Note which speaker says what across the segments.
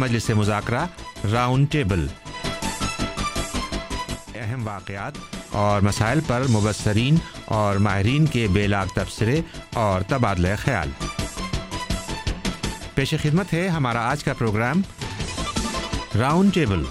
Speaker 1: मजलिस मुज़ाकरा round table, अहम वाक़यात और मसाइल पर मुबस्सरीन और माहिरीन के बेलाग तबसरे और तबादला ख्याल। पेश खिदमत है हमारा आज का program round table.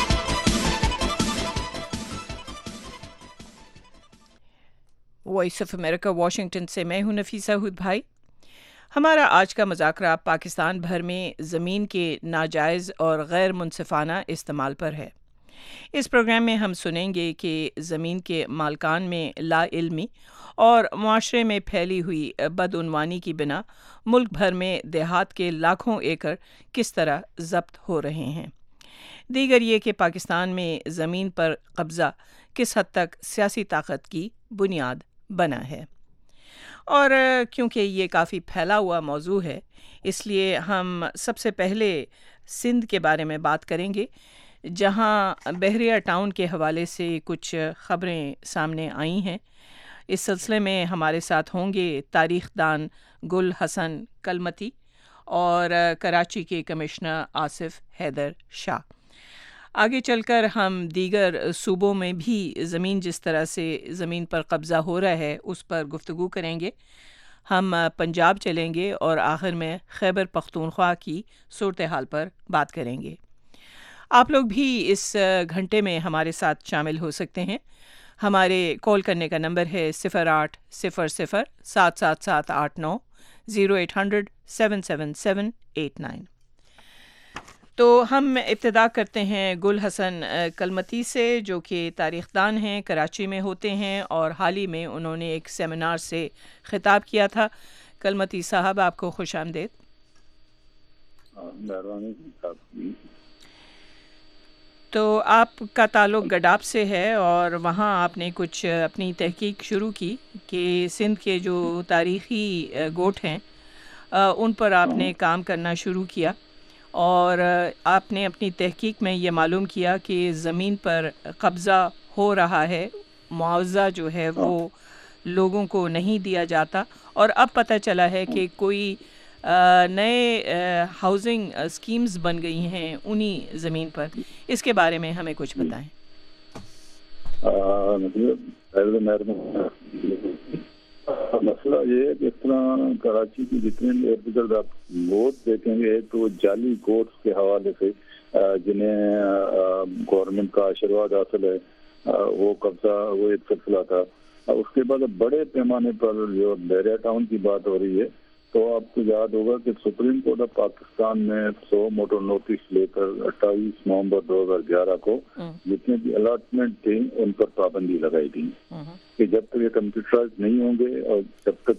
Speaker 2: Voice of America Washington से मैं हूं नफीसा हुद भाई। हमारा आज का मुज़ाकरा पाकिस्तान भर में ज़मीन के नाजायज़ और गैर मुनसिफाना इस्तेमाल पर है। इस प्रोग्राम में हम सुनेंगे कि ज़मीन के मालकान में लाइल्मी और मुआशरे में फैली हुई बदउनवानी की बिना मुल्क भर में देहात के लाखों एकड़ किस तरह ज़ब्त हो रहे हैं। दीगर ये कि पाकिस्तान में ज़मीन पर कब्ज़ा किस हद तक सियासी ताकत की बुनियाद बना है। और क्योंकि ये काफ़ी फैला हुआ मौजू है, इसलिए हम सबसे पहले सिंध के बारे में बात करेंगे, जहां बहरिया टाउन के हवाले से कुछ ख़बरें सामने आई हैं। इस सिलसिले में हमारे साथ होंगे तारीख़ दान गुल हसन कलमती और कराची के कमिश्नर आसिफ हैदर शाह। आगे चलकर हम दीगर सूबों में भी ज़मीन जिस तरह से ज़मीन पर कब्ज़ा हो रहा है उस पर गुफ्तगू करेंगे। हम पंजाब चलेंगे और आखिर में खैबर पख्तूनख्वा की सूरत हाल पर बात करेंगे। आप लोग भी इस घंटे में हमारे साथ शामिल हो सकते हैं। हमारे कॉल करने का नंबर है 0800-777-89 0800 777-89। तो हम इब्तिदा करते हैं गुल हसन कलमती से, जो कि तारीख़दान हैं, कराची में होते हैं और हाल ही में उन्होंने एक सेमिनार से ख़िताब किया था। कलमती साहब, आपको खुश आमदीद। तो आपका ताल्लुक़ गडाब से है और वहाँ आपने कुछ अपनी तहकीक शुरू की कि सिंध के जो तारीख़ी गोट हैं उन पर आपने काम करना शुरू किया और आपने अपनी तहकीक में ये मालूम किया कि ज़मीन पर कब्ज़ा हो रहा है, मुआवज़ा जो है वो लोगों को नहीं दिया जाता और अब पता चला है कि कोई नए हाउसिंग स्कीम्स बन गई हैं उन्हीं ज़मीन पर। इसके बारे में हमें कुछ बताएं।
Speaker 3: मसला ये है कि इस तरह कराची की जितने इर्द गिर्द आप गोट देखेंगे तो जाली गोट्स के हवाले से जिन्हें गवर्नमेंट का आशीर्वाद हासिल है वो कब्जा, वो एक सिलसिला था। उसके बाद बड़े पैमाने पर जो बहरिया टाउन की बात हो रही है, तो आपको याद होगा कि सुप्रीम कोर्ट ऑफ पाकिस्तान में 100 मोटर नोटिस लेकर 28 नवंबर 2011 को जितने भी अलॉटमेंट थी उन पर पाबंदी लगाई थी कि जब तक ये कंप्यूटराइज नहीं होंगे और जब तक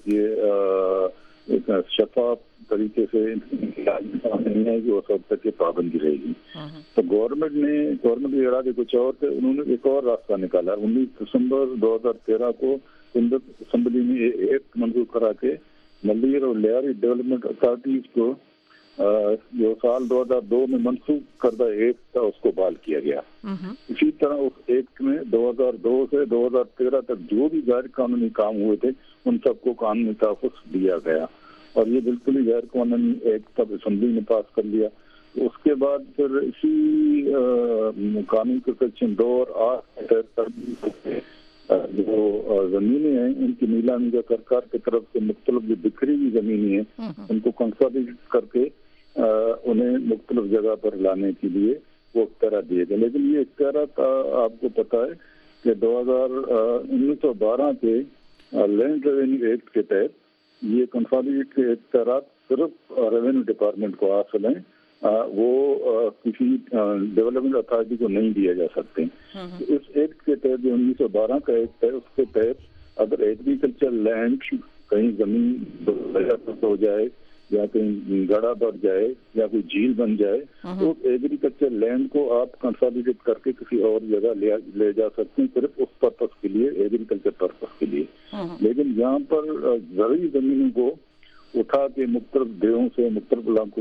Speaker 3: ये शफाफ तरीके से नहीं आएगी उस वक्त तक ये पाबंदी रहेगी। तो गवर्नमेंट के इरादे कुछ और थे, उन्होंने एक और रास्ता निकाला। 19 दिसंबर 2013 को असेंबली में एक मंजूर करा के मल्लीर और लियारी डेवलपमेंट अथॉरिटीज को जो साल 2002 में मनसूख करदा एक्ट था उसको बहाल किया गया। इसी तरह उस एक्ट में 2002 से 2013 तक जो भी गैर कानूनी काम हुए थे उन सबको कानूनी तहफ़्फ़ुज़ दिया गया और ये बिल्कुल ही गैर कानूनी एक्ट तब असेंबली ने पास कर लिया। उसके बाद फिर इसी कानून के सेक्शन 2 और 8 जो जमीनें हैं उनकी नीलामी का सरकार की तरफ से मुख्तलिफ जो बिखरी हुई जमीनें हैं उनको कंसोलिडेट करके उन्हें मुख्तलिफ जगह पर लाने के लिए वो इख्तियार दिए गए। लेकिन ये इख्तियार आपको पता है कि 1912 के लैंड रेवेन्यू एक्ट के तहत ये कंसोलिडेट के इख्तियार सिर्फ रेवेन्यू डिपार्टमेंट को हासिल हैं, वो किसी डेवलपमेंट अथॉरिटी को नहीं दिया जा सकते। तो इस एक्ट के तहत जो 1912 का एक्ट है उसके तहत अगर एग्रीकल्चर लैंड कहीं जमीन हो जाए या कहीं गड़ा बढ़ जाए या कोई झील बन जाए तो एग्रीकल्चर लैंड को आप कंसोलिडेट करके किसी और जगह ले जा सकते हैं सिर्फ उस पर्पस के लिए, एग्रीकल्चर पर्पस के लिए। लेकिन यहाँ पर ज़रूरी जमीनों को उठा के मुख्तलिफ देशों से मुख्तलिफ इलाकों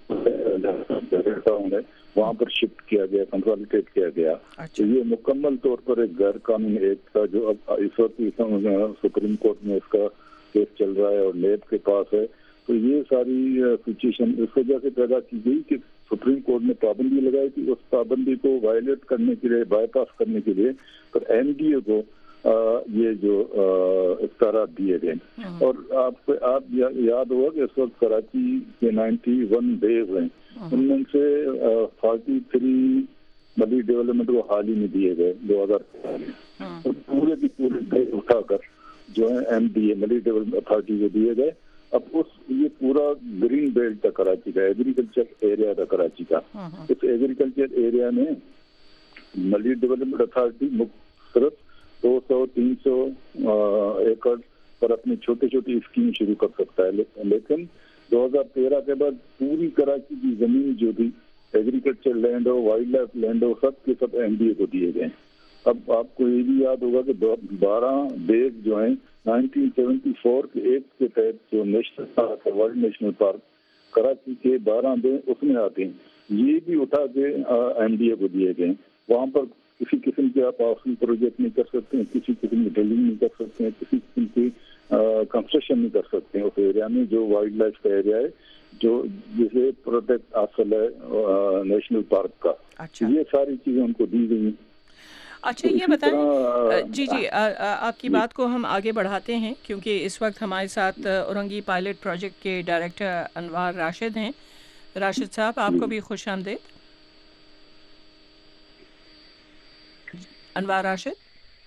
Speaker 3: से वहाँ पर शिफ्ट किया गया, कंसोलिडेट किया गया। तो ये मुकम्मल तौर पर एक गैर कानूनी एक्ट था जो अब इस वक्त सुप्रीम कोर्ट में इसका केस चल रहा है और नेब के पास है। तो ये सारी सिचुएशन इस वजह से पैदा की गई कि سپریم کورٹ نے پابندی لگائی تھی، اس پابندی کو وائلیٹ کرنے کے لیے، بائی پاس کرنے کے لیے پھر این ڈی اے کو یہ جو اختیارات دیے گئے. اور آپ یاد ہوگا کہ اس وقت کراچی کے 91 ڈیز ہیں، ان میں سے 43 ملی ڈیولپمنٹ کو حال ہی میں دیے گئے 2013 میں. پورے کی پورے ڈیز اٹھا کر جو ہے ایم ڈی اے ملی ڈیولپمنٹ اتھارٹی کو دیے گئے. اب یہ پورا گرین بیلٹ تھا کراچی کا، ایگریکلچر ایریا تھا کراچی کا. اس ایگریکلچر ایریا میں ملی ڈیولپمنٹ اتھارٹی صرف 200-300 ایکڑ پر اپنی چھوٹی چھوٹی اسکیم شروع کر سکتا ہے. لیکن 2013 کے بعد پوری کراچی کی زمین جو بھی ایگریکلچر لینڈ ہو، وائلڈ لائف لینڈ ہو، سب کے سب این ڈی اے کو دیے گئے. اب آپ کو یہ بھی یاد ہوگا کہ 12 بیگ جو ہیں 1974 کے ایکٹ کے تحت جو نیشنل پارک ہے، ورلڈ نیشنل پارک کراچی کے 12 بیگ اس میں آتے ہیں، یہ بھی اٹھا کے این ڈی اے کو دیے گئے. وہاں پر کسی قسم کے آپ ہاؤسنگ پروجیکٹ نہیں کر سکتے ہیں، کسی قسم کی ڈرلنگ نہیں کر سکتے ہیں، کسی قسم کی کنسٹرکشن نہیں کر سکتے ہیں اس ایریا میں جو وائلڈ لائف کا ایریا ہے، جو جسے پروٹیکٹ حاصل ہے نیشنل پارک کا. یہ ساری چیزیں ان کو دی گئی ہیں.
Speaker 2: اچھا یہ بتائیں جی آپ کی بات کو ہم آگے بڑھاتے ہیں کیونکہ اس وقت ہمارے ساتھ اورنگی پائلٹ پروجیکٹ کے ڈائریکٹر انوار راشد ہیں. راشد صاحب آپ کو بھی خوش آمدید. انوار راشد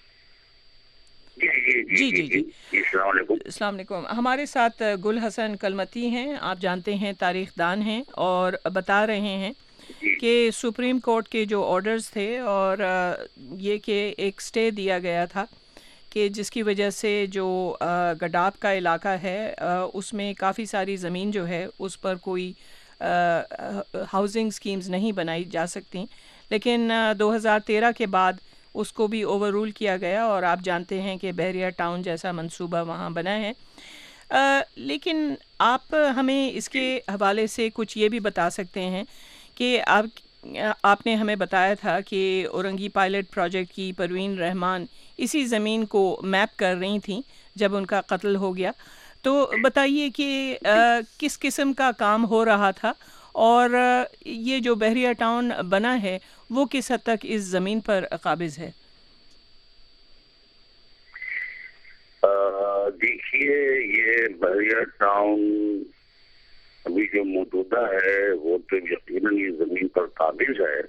Speaker 2: جی السلام علیکم. ہمارے ساتھ گل حسن کلمتی ہیں، آپ جانتے ہیں تاریخ دان ہیں، اور بتا رہے ہیں کہ سپریم کورٹ کے جو آرڈرز تھے اور یہ کہ ایک سٹے دیا گیا تھا کہ جس کی وجہ سے جو گڈاب کا علاقہ ہے اس میں کافی ساری زمین جو ہے اس پر کوئی ہاؤسنگ سکیمز نہیں بنائی جا سکتی، لیکن 2013 کے بعد اس کو بھی اوور رول کیا گیا اور آپ جانتے ہیں کہ بحریہ ٹاؤن جیسا منصوبہ وہاں بنا ہے. لیکن آپ ہمیں اس کے حوالے سے کچھ یہ بھی بتا سکتے ہیں کہ آپ نے ہمیں بتایا تھا کہ اورنگی پائلٹ پروجیکٹ کی پروین رحمان اسی زمین کو میپ کر رہی تھیں جب ان کا قتل ہو گیا. تو بتائیے کہ کس قسم کا کام ہو رہا تھا اور یہ جو بحریہ ٹاؤن بنا ہے وہ کس حد تک اس زمین پر قابض ہے؟
Speaker 4: دیکھیے، یہ بحریہ ٹاؤن ابھی جو موجودہ ہے وہ تو یقیناً یہ زمین پر قابض ہے،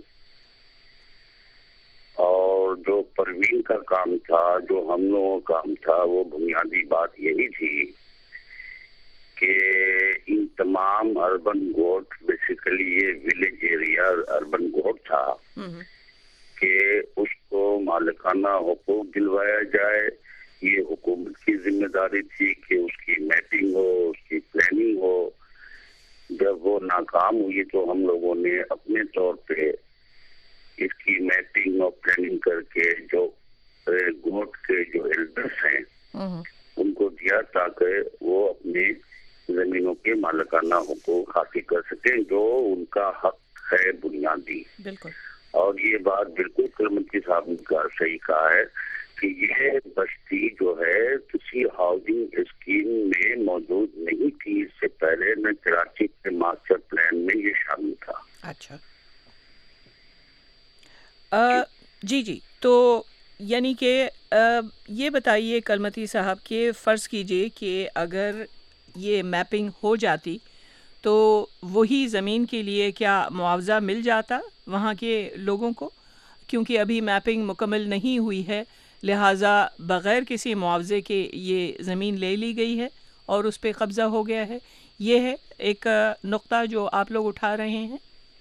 Speaker 4: اور جو پروین کا کام تھا، جو ہم لوگوں کا کام تھا، وہ بنیادی بات یہی تھی کہ ان تمام اربن گوٹ، بیسیکلی یہ ولیج ایریا اربن گوٹ تھا، کہ اس کو مالکانہ حقوق دلوایا جائے. یہ حکومت کی ذمہ داری تھی کہ اس کی میپنگ ہو، اس کی پلاننگ ہو. جب وہ ناکام ہوئی تو ہم لوگوں نے اپنے طور پہ اس کی میپنگ اور پلاننگ کر کے جو گوٹ کے جو ایلڈرس ہیں ان کو دیا تاکہ وہ اپنے زمینوں کے مالکانہ حقوق حاصل کر سکیں جو ان کا حق ہے بنیادی.
Speaker 2: بالکل. اور
Speaker 4: یہ بات بالکل کلمتی صاحب نے صحیح کہا ہے کہ یہ بستی جو ہے کسی ہاؤسنگ اسکیم میں موجود نہیں تھی اس سے پہلے، نہ کراچی کے ماسٹر پلان میں یہ شامل تھا.
Speaker 2: اچھا جی تو یعنی کہ یہ بتائیے کلمتی صاحب کہ فرض کیجئے کہ اگر یہ میپنگ ہو جاتی تو وہی زمین کے لیے کیا معاوضہ مل جاتا وہاں کے لوگوں کو؟ کیونکہ ابھی میپنگ مکمل نہیں ہوئی ہے، لہٰذا بغیر کسی معاوضے کے یہ زمین لے لی گئی ہے اور اس پہ قبضہ ہو گیا ہے. یہ ہے ایک نقطہ جو آپ لوگ اٹھا رہے ہیں.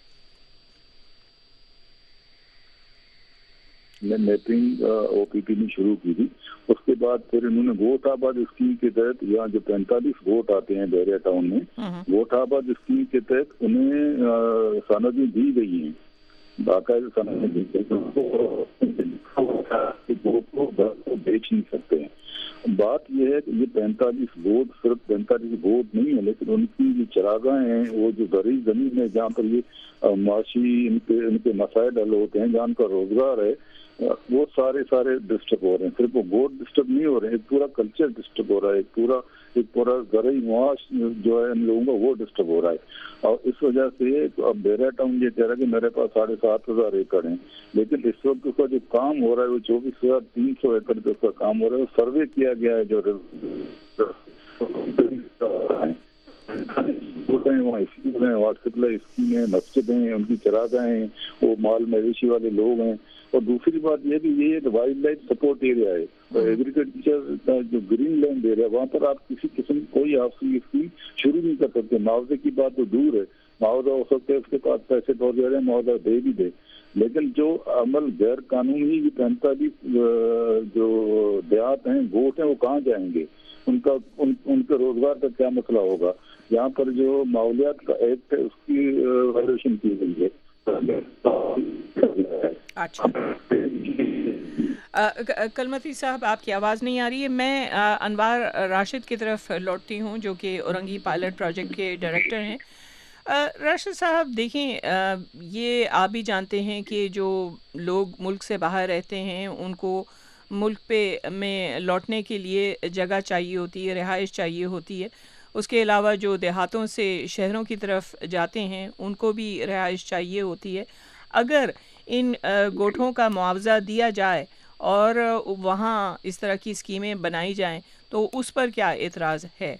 Speaker 3: میپنگ او پی پی نے شروع کی تھی، اس کے بعد پھر انہوں نے ووٹ آباد اسکیم کے تحت یہاں جو 45 ووٹ آتے ہیں بحریہ ٹاؤن میں، ووٹ آباد اسکیم کے تحت انہیں سندیں دی گئی ہیں، باقاعدہ سندیں دی گئی کو بیچ نہیں سکتے ہیں. بات یہ ہے کہ یہ 45 ووٹ صرف 45 ووٹ نہیں ہے، لیکن ان کی جو چراگاہیں ہیں، وہ جو زرعی زمین ہے جہاں پر یہ معاشی ان کے مسائل حل ہوتے ہیں، جہاں ان کا روزگار ہے، وہ سارے ڈسٹرب ہو رہے ہیں. صرف وہ ووٹ ڈسٹرب نہیں ہو رہے ہیں، ایک پورا کلچر ڈسٹرب ہو رہا ہے، ایک پورا ایک پورا زرعی معاش جو ہے ان لوگوں کا وہ ڈسٹرب ہو رہا ہے. اور اس وجہ سے اب بیرا ٹاؤن یہ کہہ رہا ہے کہ میرے پاس 7,500 ایکڑ ہیں، لیکن اس وقت اس کا جو کام ہو رہا ہے وہ 24,300 ایکڑ پہ اس کا کام ہو رہا ہے. سروے کیا گیا ہے جو وہاں اسکول ہیں، ہاسپٹل اسکیم ہیں، مسجد ہیں، ان کی چراگاہیں ہیں، وہ مال مویشی والے لوگ ہیں. اور دوسری بات یہ بھی یہ ہے کہ وائلڈ لائف سپورٹ ایریا ہے، ایگریکلچر کا جو گرین لینڈ ایریا وہاں پر آپ کسی قسم کی کوئی آپ کی اسکیم شروع نہیں کر سکتے. معاوضے کی بات تو دور ہے، معاوضہ ہو سکتا ہے اس کے پاس پیسے بہت زیادہ ہیں، معاوضہ دے بھی دے، لیکن جو عمل غیر قانونی 45 جو دیہات ہیں، گوٹ ہیں، وہ کہاں جائیں گے؟ ان کے روزگار کا کیا مسئلہ ہوگا؟ یہاں پر جو ماحولیات کا ایکٹ ہے اس کی وائلیشن کی گئی ہے.
Speaker 2: اچھا کلمتی صاحب آپ کی آواز نہیں آ رہی ہے. میں انوار راشد کی طرف لوٹتی ہوں جو کہ اورنگی پائلٹ پروجیکٹ کے ڈائریکٹر ہیں. راشد صاحب دیکھیں، یہ آپ بھی جانتے ہیں کہ جو لوگ ملک سے باہر رہتے ہیں ان کو ملک میں لوٹنے کے لیے جگہ چاہیے ہوتی ہے، رہائش چاہیے ہوتی ہے. اس کے علاوہ جو دیہاتوں سے شہروں کی طرف جاتے ہیں ان کو بھی رہائش چاہیے ہوتی ہے. اگر ان گوٹھوں کا معاوضہ دیا جائے اور وہاں اس طرح کی اسکیمیں بنائی جائیں تو اس پر کیا اعتراض ہے؟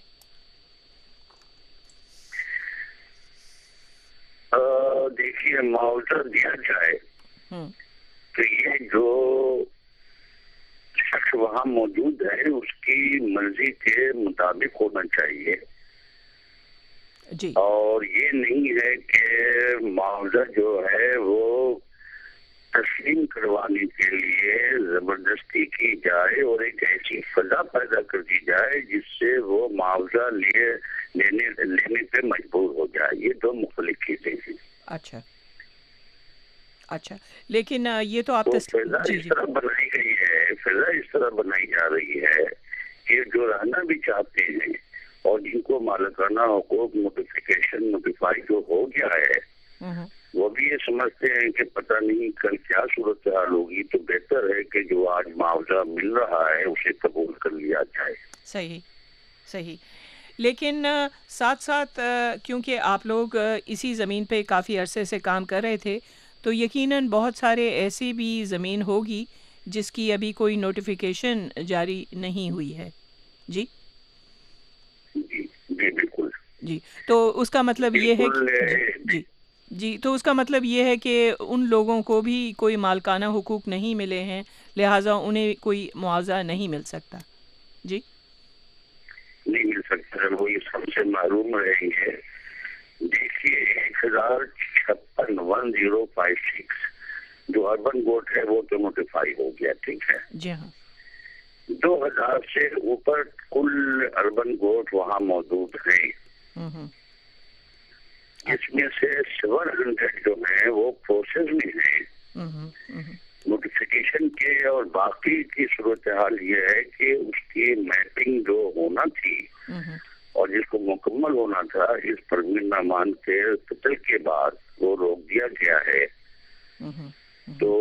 Speaker 4: دیکھیے، معاوضہ دیا جائے تو یہ جو شخص وہاں موجود ہے اس کی مرضی کے مطابق ہونا چاہیے
Speaker 2: جی. اور
Speaker 4: یہ نہیں ہے کہ معاوضہ جو ہے وہ تسلیم کروانے کے لیے زبردستی کی جائے اور ایک ایسی فضا پیدا کر دی جائے جس سے وہ معاوضہ لینے پہ مجبور ہو جائے. یہ دو مختلف چیزیں ہیں.
Speaker 2: اچھا لیکن یہ تو آپ
Speaker 4: فضا اس طرح بنائی گئی ہے، فضا اس طرح بنائی جا رہی ہے کہ جو رہنا بھی چاہتے ہیں اور جن کو مالکانہ حقوق نوٹیفائی جو ہو گیا ہے وہ بھی یہ سمجھتے ہیں کہ پتہ نہیں کل کیا صورتحال ہوگی، تو بہتر ہے کہ جو آج معاوضہ مل رہا ہے اسے قبول کر لیا جائے.
Speaker 2: صحیح. لیکن ساتھ ساتھ کیونکہ آپ لوگ اسی زمین پہ کافی عرصے سے کام کر رہے تھے تو یقیناً بہت سارے ایسی بھی زمین ہوگی جس کی ابھی کوئی نوٹیفیکیشن جاری نہیں ہوئی ہے. جی
Speaker 4: بالکل.
Speaker 2: جی تو اس کا مطلب یہ ہے کہ جی تو اس کا مطلب یہ ہے کہ ان لوگوں کو بھی کوئی مالکانہ حقوق نہیں ملے ہیں، لہٰذا انہیں کوئی معاوضہ نہیں مل سکتا. جی
Speaker 4: نہیں مل سکتا، وہ یہ سب سے معلوم رہیں گے. دیکھیے 1056 جو اربن گوٹ ہے وہ تو نوٹیفائی ہو گیا، ٹھیک ہے.
Speaker 2: جی ہاں.
Speaker 4: 2000 سے اوپر کل اربن گوٹ وہاں موجود ہیں، جس میں سے 700 جو ہیں وہ پروسیس میں ہیں نوٹیفیکیشن کے. اور باقی کی صورتحال یہ ہے کہ اس کی میپنگ جو ہونا تھی اور جس کو مکمل ہونا تھا اس پروین نعمان کے قتل کے بعد وہ روک دیا گیا ہے. تو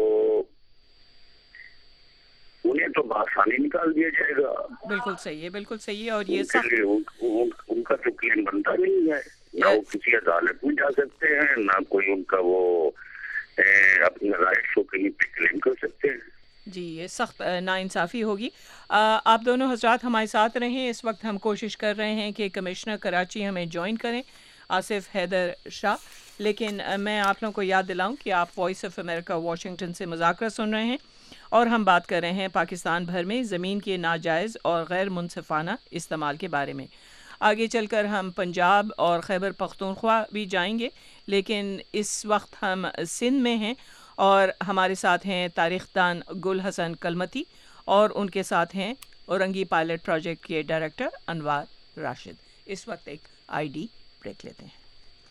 Speaker 4: انہیں تو بآسانی نکال دیا جائے گا.
Speaker 2: بالکل صحیح ہے. اور یہ
Speaker 4: ان کا تو کلیم بنتا نہیں ہے، نہ وہ کسی عدالت میں جا سکتے ہیں، نہ کوئی ان کا وہ اپنے رائٹس کو کہیں پہ کلیم کر سکتے ہیں.
Speaker 2: جی یہ سخت ناانصافی ہوگی. آپ دونوں حضرات ہمارے ساتھ رہیں. اس وقت ہم کوشش کر رہے ہیں کہ کمشنر کراچی ہمیں جوائن کریں، آصف حیدر شاہ. لیکن میں آپ لوگوں کو یاد دلاؤں کہ آپ وائس آف امریکہ واشنگٹن سے مذاکرہ سن رہے ہیں اور ہم بات کر رہے ہیں پاکستان بھر میں زمین کے ناجائز اور غیر منصفانہ استعمال کے بارے میں. آگے چل کر ہم پنجاب اور خیبر پختونخوا بھی جائیں گے، لیکن اس وقت ہم سندھ میں ہیں اور ہمارے ساتھ ہیں تاریخ دان گل حسن کلمتی اور ان کے ساتھ ہیں اورنگی پائلٹ پروجیکٹ کے ڈائریکٹر انوار راشد. اس وقت ایک ID بریک لیتے ہیں.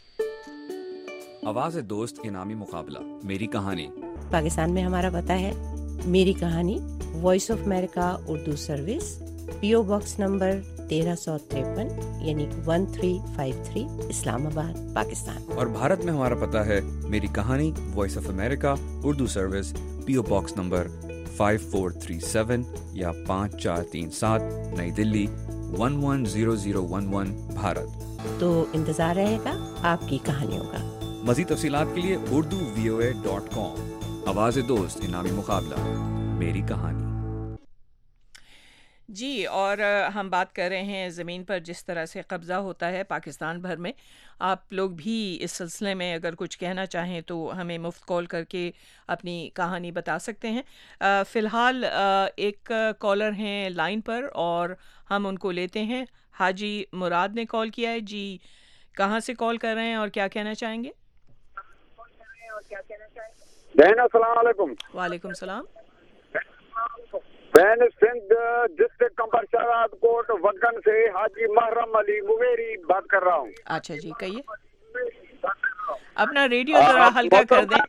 Speaker 5: آواز دوست انعامی مقابلہ میری کہانی.
Speaker 6: پاکستان میں ہمارا پتہ ہے میری کہانی، voice of America Urdu service, PO box number 1353 یعنی 1353 اسلام آباد پاکستان. اور
Speaker 5: بھارت میں ہمارا پتہ ہے میری کہانی، voice of America Urdu service, PO box number 5437 یا 5437 نئی دلی 110011 भारत।
Speaker 6: तो इंतज़ार रहेगा आपकी कहानियों का।
Speaker 5: मज़ीद तफ़सीलात के लिए urduvoa.com। आवाज़ दोस्त इनामी मुकाबला मेरी कहानी।
Speaker 2: जी, और हम बात कर रहे हैं ज़मीन पर जिस तरह से कब्ज़ा होता है पाकिस्तान भर में। आप लोग भी इस सिलसिले में अगर कुछ कहना चाहें तो हमें मुफ्त कॉल करके अपनी कहानी बता सकते हैं। फ़िलहाल एक कॉलर हैं लाइन पर और हम उनको लेते हैं। हाजी मुराद ने कॉल किया है। जी, कहाँ से कॉल कर रहे हैं और क्या कहना चाहेंगे?
Speaker 7: बहन अस्सलाम वालेकुम।
Speaker 2: वालेकुम सलाम।
Speaker 7: बहन सिंध डिस्ट्रिक्ट कंपरशराद कोट वतन से हाजी महरम अली मुवेरी बात कर रहा हूँ।
Speaker 2: अच्छा जी, कहिए। अपना रेडियो जरा हल्का कर दें।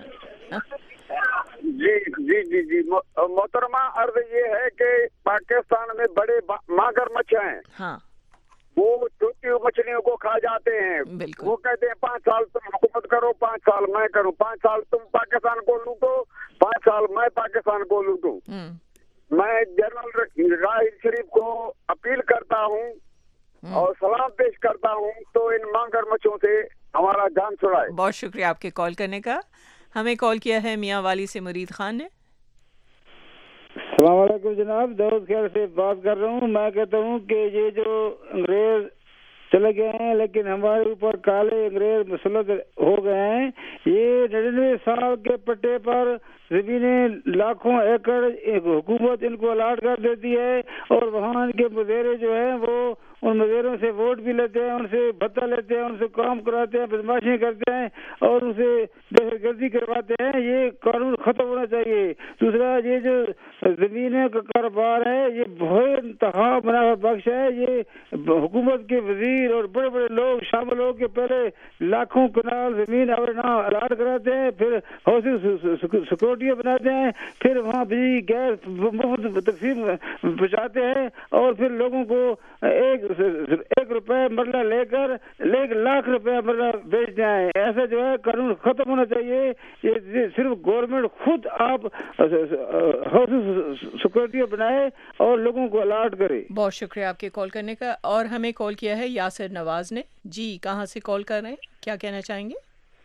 Speaker 7: जी जी जी जी मोहतरमा, अर्ज ये है कि पाकिस्तान में बड़े मगरमच्छ हैं।
Speaker 2: हाँ,
Speaker 7: वो छोटी मछलियों को खा जाते हैं।
Speaker 2: बिल्कुल।
Speaker 7: वो कहते हैं 5 साल तुम हुकूमत करो, 5 साल मैं करूँ, 5 साल तुम पाकिस्तान को लूटो, 5 साल मैं पाकिस्तान को लूटूं। मैं जनरल राहिल शरीफ को अपील करता हूँ और सलाम पेश करता हूँ तो इन मगरमच्छों से हमारा जान छुड़ाए।
Speaker 2: बहुत शुक्रिया आपके कॉल करने का। हमें कॉल किया है मियाँ वाली से मुरीद खान ने।
Speaker 8: अस्सलाम वालेकुम जनाब, दाऊद खैर से बात कर रहा हूँ। मैं कहता हूँ कि ये जो अंग्रेज चले गए हैं लेकिन हमारे ऊपर काले अंग्रेज मुसल्लत हो गए हैं। ये 99 साल के पट्टे पर ज़मीनें लाखों एकड़ हुकूमत इनको अलाट कर देती है और वहाँ के मुदेरे जो हैं वो उन मुदेरों से वोट भी लेते हैं, उनसे भत्ता लेते हैं, उनसे काम कराते हैं, बदमाशी करते हैं और उनसे दहशतगर्दी करवाते हैं। ये कानून ख़त्म होना चाहिए। दूसरा, ये जो ज़मीनों का कारोबार है ये बहुत इंतहा मुनाफा बख्श है। ये हुकूमत के वजीर और बड़े बड़े लोग शामिल हो के पहले लाखों कनाल ज़मीन अपने नाम अलाट कराते हैं, फिर हाउसिंग सिक्योरिटियाँ बनाते हैं, फिर वहाँ बिजली गैस मुफ्त तकसीम पहुँचाते हैं और फिर लोगों को एक रुपए मरला लेकर 1 लाख रुपए मरला बेचते हैं। ऐसा जो है कानून खत्म होना चाहिए। ये सिर्फ गवर्नमेंट खुद आप सिक्योरिटी बनाए और लोगों को अलाट करे।
Speaker 2: बहुत शुक्रिया आपके कॉल करने का। और हमें कॉल किया है यासिर नवाज ने। जी, कहाँ से कॉल कर रहे हैं, क्या कहना चाहेंगे?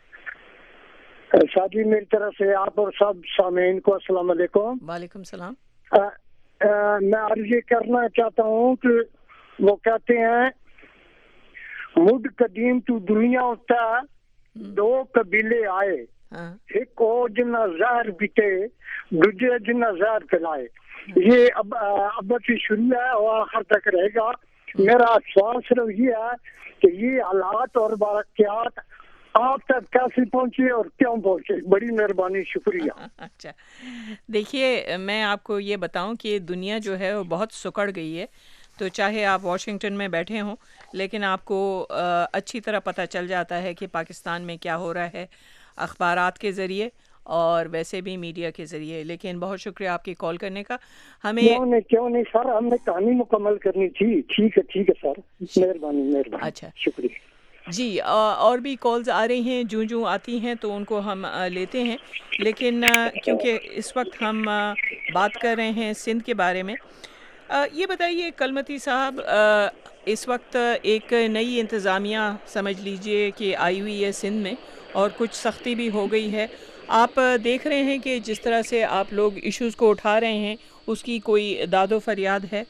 Speaker 9: शादी मेरी तरफ से आप और सब सामीन को अस्सलाम वालेकुम।
Speaker 2: वालेकुम सलाम।
Speaker 9: मैं अर्ज ये करना चाहता हूँ कि वो कहते हैं मुड कदीम तू दुनिया होता 2 कबीले आए, एक और जिन्ना जहर पीते दूसरे जिन्ना जहर फैलाए। ये अब से शुरू है और आखिर तक रहेगा। मेरा सवाल सिर्फ ये है कि ये हालात और वाक़यात आप तक कैसे पहुंचे और क्यों पहुंचे? बड़ी मेहरबानी, शुक्रिया।
Speaker 2: अच्छा, देखिए मैं आपको ये बताऊं कि दुनिया जो है वो बहुत सुकड़ गई है। तो चाहे आप वाशिंगटन में बैठे हों लेकिन आपको अच्छी तरह पता चल जाता है कि पाकिस्तान में क्या हो रहा है अखबारात के ज़रिए और वैसे भी मीडिया के ज़रिए। लेकिन बहुत शुक्रिया आपके कॉल करने का। हमें
Speaker 9: क्यों नहीं सर, हमने कहानी मुकम्मल करनी थी। ठीक है सर, मेहरबानी।
Speaker 2: अच्छा,
Speaker 9: शुक्रिया
Speaker 2: जी। और भी कॉल्स आ रही हैं, जूं आती हैं तो उनको हम लेते हैं। लेकिन क्योंकि इस वक्त हम बात कर रहे हैं सिंध के बारे में, ये बताइए कलमती साहब, इस वक्त एक नई इंतज़ामिया समझ लीजिए कि आई हुई है सिंध में और कुछ सख्ती भी हो गई है। आप देख रहे हैं कि जिस तरह से आप लोग इश्यूज़ को उठा रहे हैं उसकी कोई दादो फरियाद है?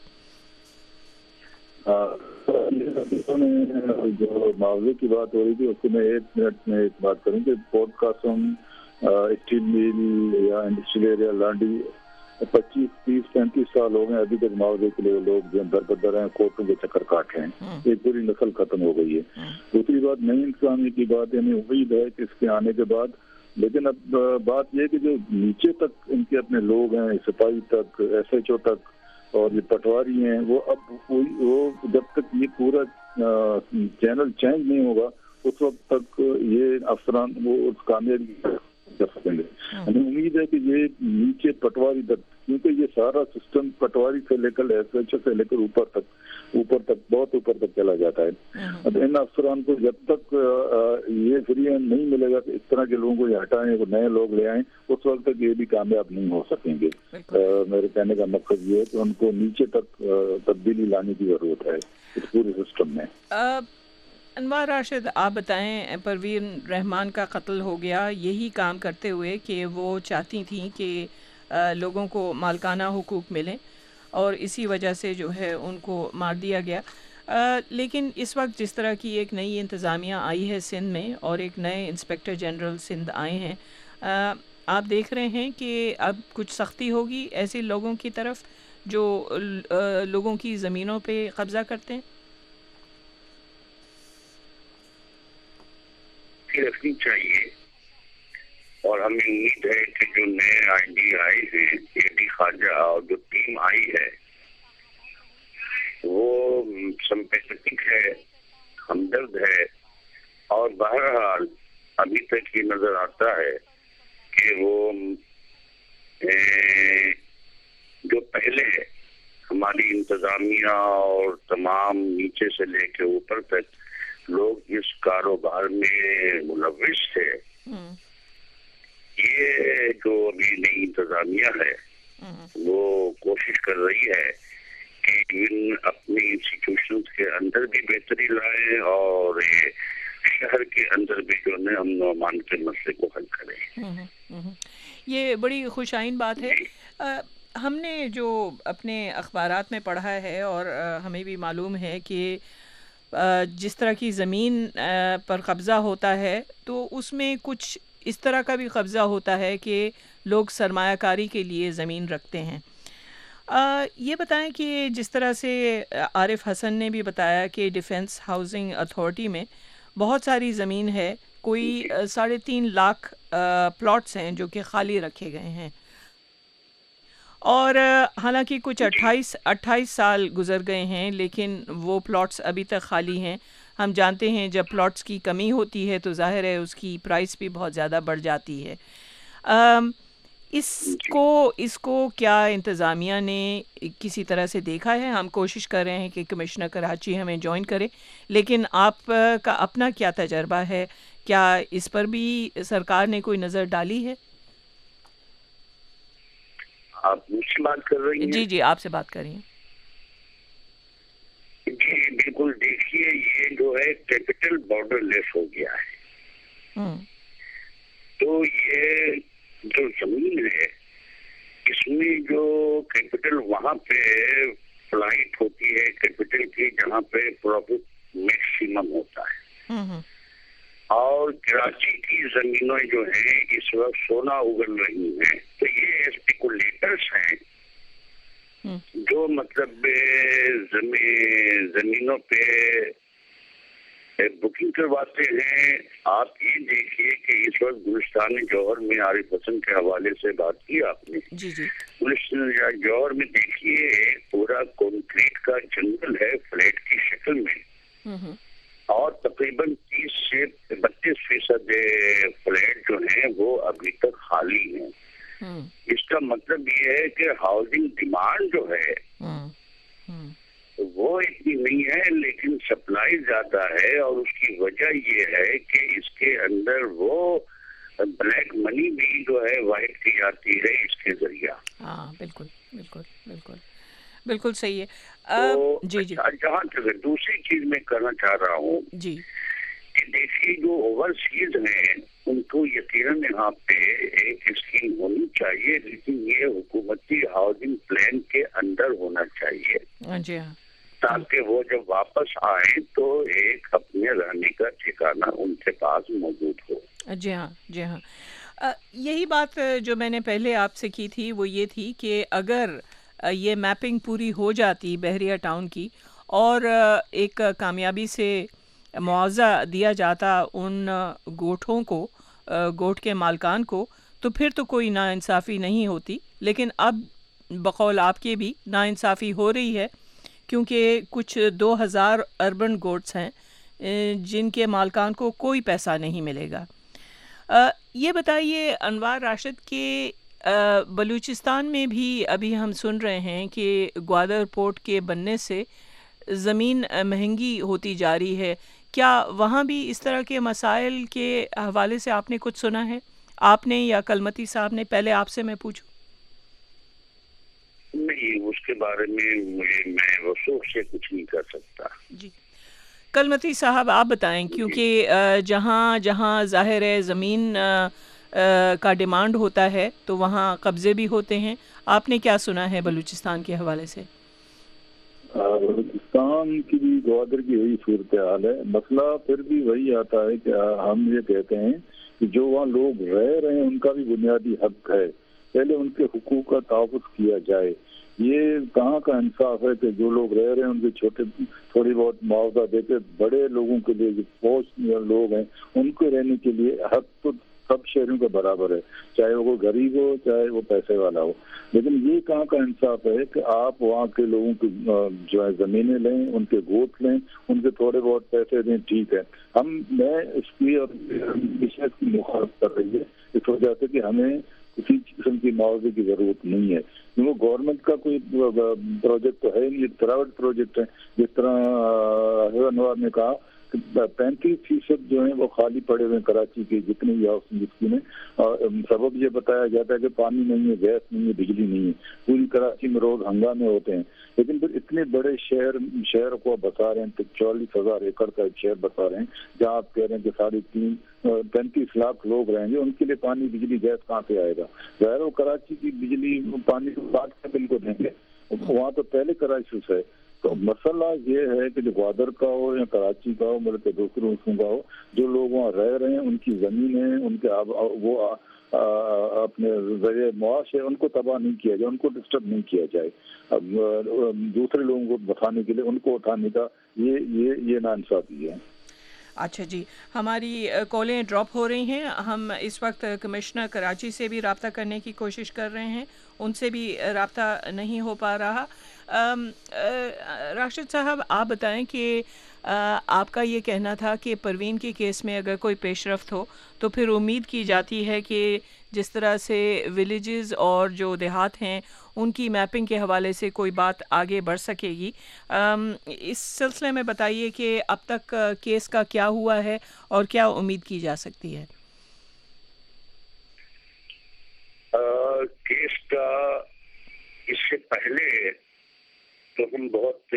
Speaker 3: जो मुआवजे की बात हो रही थी उसको मैं 1 मिनट में एक बात करूँ कि पोर्ट कासम, स्टील मिल या इंडस्ट्रियल एरिया लांडी 25, 30, 35 साल हो गए अभी तक मुआवजे के लिए लोग जो दर बदर हैं, कोर्टों के चक्कर काट रहे हैं। एक पूरी नस्ल खत्म हो गई है। दूसरी बात, नई इंतजामी की बात, यानी उम्मीद है कि इसके आने के बाद, लेकिन अब बात यह कि जो नीचे तक इनके अपने लोग हैं, सिपाही तक, SHO तक और ये पटवारी हैं, वो अब वो जब तक ये पूरा चैनल चेंज नहीं होगा उस वक्त तक ये अफसरान वो उस कामयाबी کر سکیں گے. ہمیں امید ہے کہ یہ نیچے پٹواری تک, کیونکہ یہ سارا سسٹم پٹواری سے لے کر ایس ایچ سے لے کر اوپر تک بہت اوپر تک چلا جاتا ہے. اب ان افسران کو جب تک یہ فری ہینڈ نہیں ملے گا کہ اس طرح کے لوگوں کو یہ ہٹائیں, وہ نئے لوگ لے آئیں, اس وقت تک یہ بھی کامیاب نہیں ہو سکیں گے. میرے کہنے کا مقصد یہ ہے کہ ان کو نیچے تک تبدیلی لانے کی ضرورت ہے اس پورے سسٹم میں.
Speaker 2: انوار راشد, آپ بتائیں, پروین رحمان کا قتل ہو گیا یہی کام کرتے ہوئے کہ وہ چاہتی تھیں کہ لوگوں کو مالکانہ حقوق ملیں, اور اسی وجہ سے جو ہے ان کو مار دیا گیا. لیکن اس وقت جس طرح کی ایک نئی انتظامیہ آئی ہے سندھ میں, اور ایک نئے انسپیکٹر جنرل سندھ آئے ہیں, آپ دیکھ رہے ہیں کہ اب کچھ سختی ہوگی ایسے لوگوں کی طرف جو لوگوں کی زمینوں پہ قبضہ کرتے ہیں؟
Speaker 4: رکھنی چاہیے, اور ہمیں امید ہے کہ جو نئے آئی ڈی آئے ہیں, اے ڈی خواجہ اور جو ٹیم آئی ہے وہ سمپیتھک ہے, ہمدرد ہے, اور بہرحال ابھی تک یہ نظر آتا ہے کہ وہ جو پہلے ہماری انتظامیہ اور تمام نیچے سے لے کے اوپر تک لوگ اس کاروبار میں ملوث تھے, یہ جو ابھی نئی انتظامیہ ہے وہ کوشش کر رہی ہے کہ اپنی انسٹیٹیوشنز کے اندر بھی بہتری لائیں اور شہر کے اندر بھی جو ہے امن و امان کے مسئلے کو حل کریں.
Speaker 2: یہ بڑی خوش آئین بات ہے. ہم نے جو اپنے اخبارات میں پڑھا ہے اور ہمیں بھی معلوم ہے کہ جس طرح کی زمین پر قبضہ ہوتا ہے تو اس میں کچھ اس طرح کا بھی قبضہ ہوتا ہے کہ لوگ سرمایہ کاری کے لیے زمین رکھتے ہیں. یہ بتائیں کہ جس طرح سے عارف حسن نے بھی بتایا کہ ڈیفنس ہاؤسنگ اتھارٹی میں بہت ساری زمین ہے, کوئی 3.5 لاکھ پلاٹس ہیں جو کہ خالی رکھے گئے ہیں, اور حالانکہ کچھ 28 سال گزر گئے ہیں لیکن وہ پلاٹس ابھی تک خالی ہیں. ہم جانتے ہیں جب پلاٹس کی کمی ہوتی ہے تو ظاہر ہے اس کی پرائس بھی بہت زیادہ بڑھ جاتی ہے. اس کو کیا انتظامیہ نے کسی طرح سے دیکھا ہے؟ ہم کوشش کر رہے ہیں کہ کمشنر کراچی ہمیں جوائن کرے, لیکن آپ کا اپنا کیا تجربہ ہے؟ کیا اس پر بھی سرکار نے کوئی نظر ڈالی ہے؟
Speaker 4: آپ مجھ سے بات کر رہی ہیں؟
Speaker 2: جی آپ سے بات کر رہی ہیں.
Speaker 4: جی بالکل, دیکھیے یہ جو ہے کیپٹل بارڈر لیس ہو گیا ہے, تو یہ جو زمین ہے اس میں جو کیپٹل وہاں پہ فلائٹ ہوتی ہے کیپٹل کی جہاں پہ پروفٹ میکسیمم ہوتا ہے, اور کراچی کی زمینیں جو ہیں اس وقت سونا اگل رہی ہیں, تو یہ اسپیکولیٹرز ہیں جو مطلب زمینوں پہ بکنگ کرواتے ہیں. آپ یہ دیکھیے کہ اس وقت گلستان جوہر میں عارف حسن کے حوالے سے بات کی آپ نے, گلستان جوہر میں دیکھیے پورا کنکریٹ کا جنگل ہے فلیٹ کی شکل میں, اور تقریباً 30 سے 32% فلیٹ جو ہیں وہ ابھی تک خالی ہیں. اس کا مطلب یہ ہے کہ ہاؤسنگ ڈیمانڈ جو ہے وہ اتنی نہیں ہے لیکن سپلائی زیادہ ہے, اور اس کی وجہ یہ ہے کہ اس کے اندر وہ بلیک منی بھی جو ہے وائٹ کی جاتی ہے اس کے ذریعہ.
Speaker 2: ہاں بالکل صحیح ہے.
Speaker 4: جی جہاں تک دوسری چیز میں کرنا چاہ رہا ہوں
Speaker 2: جی
Speaker 4: کہ دیکھیے جو اوورسیز ہیں ان کو یقیناً یہاں پہ ایک اسکیم ہونی چاہیے, لیکن یہ حکومتی ہاؤسنگ پلان کے اندر ہونا چاہیے.
Speaker 2: جی ہاں,
Speaker 4: تاکہ وہ جب واپس آئیں تو ایک اپنے رہنے کا ٹھکانہ ان کے پاس موجود ہو.
Speaker 2: جی ہاں یہی بات جو میں نے پہلے آپ سے کی تھی وہ یہ تھی کہ اگر یہ میپنگ پوری ہو جاتی بحریہ ٹاؤن کی اور ایک کامیابی سے معاوضہ دیا جاتا ان گوٹھوں کو, گوٹھ کے مالکان کو, تو پھر تو کوئی ناانصافی نہیں ہوتی. لیکن اب بقول آپ کے بھی ناانصافی ہو رہی ہے کیونکہ کچھ 2000 اربن گوٹس ہیں جن کے مالکان کو کوئی پیسہ نہیں ملے گا. یہ بتائیے انوار راشد کے بلوچستان میں بھی ابھی ہم سن رہے ہیں کہ گوادر پورٹ کے بننے سے زمین مہنگی ہوتی جا رہی ہے. کیا وہاں بھی اس طرح کے مسائل کے حوالے سے آپ نے کچھ سنا ہے؟ آپ نے یا کلمتی صاحب نے؟ پہلے آپ سے میں پوچھوں.
Speaker 4: نہیں، اس کے بارے میں میں وصوف سے کچھ نہیں کر سکتا.
Speaker 2: جی کلمتی صاحب آپ بتائیں، کیونکہ جہاں جہاں ظاہر ہے زمین کا ڈیمانڈ ہوتا ہے تو وہاں قبضے بھی ہوتے ہیں. آپ نے کیا سنا ہے بلوچستان کے حوالے سے؟
Speaker 3: بلوچستان کی بھی گوادر کی یہی صورتحال ہے. مسئلہ پھر بھی وہی آتا ہے کہ ہم یہ کہتے ہیں کہ جو وہاں لوگ رہ رہے ہیں ان کا بھی بنیادی حق ہے، پہلے ان کے حقوق کا تحفظ کیا جائے. یہ کہاں کا انصاف ہے کہ جو لوگ رہ رہے ہیں ان کے چھوٹے تھوڑی بہت معاوضہ دیتے، بڑے لوگوں کے لیے جو پوسٹ لوگ ہیں ان کو رہنے کے لیے حق تو سب شہریوں کا برابر ہے، چاہے وہ غریب ہو چاہے وہ پیسے والا ہو. لیکن یہ کہاں کا انصاف ہے کہ آپ وہاں کے لوگوں کی جو ہے زمینیں لیں، ان کے گوت لیں، ان کے تھوڑے بہت پیسے دیں. ٹھیک ہے، میں اس کی اور کی مخالفت کر رہی ہے اس وجہ سے کہ ہمیں کسی قسم کی معاوضے کی ضرورت نہیں ہے. وہ گورنمنٹ کا کوئی پروجیکٹ تو ہے نہیں، پرائیویٹ پروجیکٹ ہے. جس طرح انوار نے کہا 35% جو ہیں وہ خالی پڑے ہوئے ہیں کراچی کے جتنے بھی ہاؤس میں. سبب یہ بتایا جاتا ہے کہ پانی نہیں ہے، گیس نہیں ہے، بجلی نہیں ہے. پوری کراچی میں روز ہنگامے ہوتے ہیں. لیکن پھر اتنے بڑے شہر کو بتا رہے ہیں، 44,000 ایکڑ کا ایک شہر بتا رہے ہیں، جہاں آپ کہہ رہے ہیں کہ 35 لاکھ لوگ رہیں گے، ان کے لیے پانی بجلی گیس کہاں سے آئے گا؟ ظاہر وہ کراچی کی بجلی پانی کو بعد کے بل کو دیں گے، وہاں تو پہلے کرائسس ہے. تو مسئلہ یہ ہے کہ جو گوادر کا ہو یا کراچی کا ہو، مطلب کہ دوسرے حصوں کا ہو، جو لوگ وہاں رہ رہے ہیں ان کی زمینیں، ان کے وہ اپنے ذریعے معاش ہے، ان کو تباہ نہیں کیا جائے، ان کو ڈسٹرب نہیں کیا جائے. اب دوسرے لوگوں کو بتانے کے لیے ان کو اٹھانے کا یہ ناانصافی ہے.
Speaker 2: اچھا جی، ہماری کالیں ڈراپ ہو رہی ہیں. ہم اس وقت کمشنر کراچی سے بھی رابطہ کرنے کی کوشش کر رہے ہیں، ان سے بھی رابطہ نہیں ہو پا رہا. راشد صاحب آپ بتائیں کہ آپ کا یہ کہنا تھا کہ پروین کے کیس میں اگر کوئی پیش رفت ہو تو پھر امید کی جاتی ہے کہ جس طرح سے ولیجز اور جو دیہات ہیں ان کی میپنگ کے حوالے سے کوئی بات آگے بڑھ سکے گی. اس سلسلے میں بتائیے کہ اب تک کیس کا کیا ہوا ہے اور کیا امید کی جا سکتی ہے؟
Speaker 4: کیس کا اس سے پہلے تو ہم بہت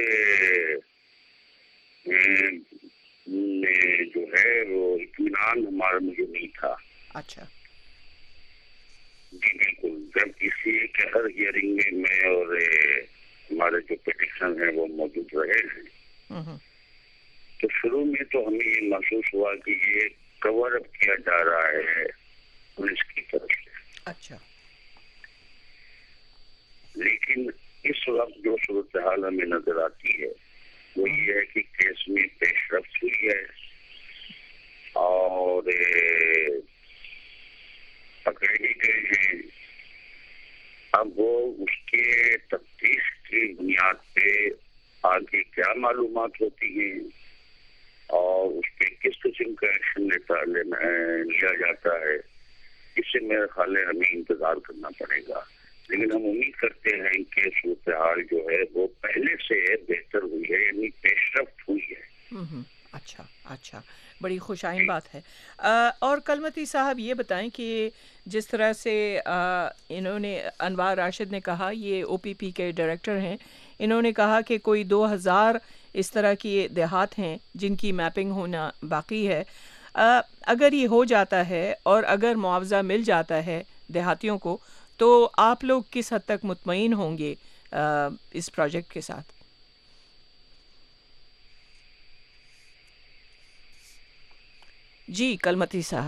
Speaker 4: جو ہے وہ اطمینان ہمارا مجھے نہیں تھا.
Speaker 2: اچھا
Speaker 4: جی بالکل. جب کسی کے ہر ہیئرنگ میں اور ہمارے جو پٹیشن ہیں وہ موجود رہے ہیں تو شروع میں تو ہمیں یہ محسوس ہوا کہ یہ کور اپ کیا جا رہا ہے پولیس کی طرف سے.
Speaker 2: اچھا.
Speaker 4: لیکن اس وقت جو صورتحال ہمیں نظر آتی ہے وہ یہ ہے کہ کیس میں پیش رفت ہوئی ہے اور پکڑے بھی گئے ہیں. اب وہ اس کے تفتیش کی بنیاد پہ آگے کیا معلومات ہوتی ہیں اور اس پہ کس قسم کا ایکشن لیا جاتا ہے، اس سے میرا خیال ہے ہمیں انتظار کرنا پڑے گا. لیکن ہم امید کرتے ہیں کہ صورتحال جو ہے وہ پہلے سے بہتر ہوئی ہے، یعنی پیش رفت ہوئی ہے.
Speaker 2: اچھا بڑی خوش آئند بات ہے. اور کلمتی صاحب یہ بتائیں کہ جس طرح سے انہوں نے انوار راشد نے کہا، یہ او پی پی کے ڈائریکٹر ہیں، انہوں نے کہا کہ کوئی 2000 اس طرح کی دیہات ہیں جن کی میپنگ ہونا باقی ہے. اگر یہ ہو جاتا ہے اور اگر معاوضہ مل جاتا ہے دیہاتیوں کو تو آپ لوگ کس حد تک مطمئن ہوں گے اس پروجیکٹ کے ساتھ؟ جی کلمتی صاحب.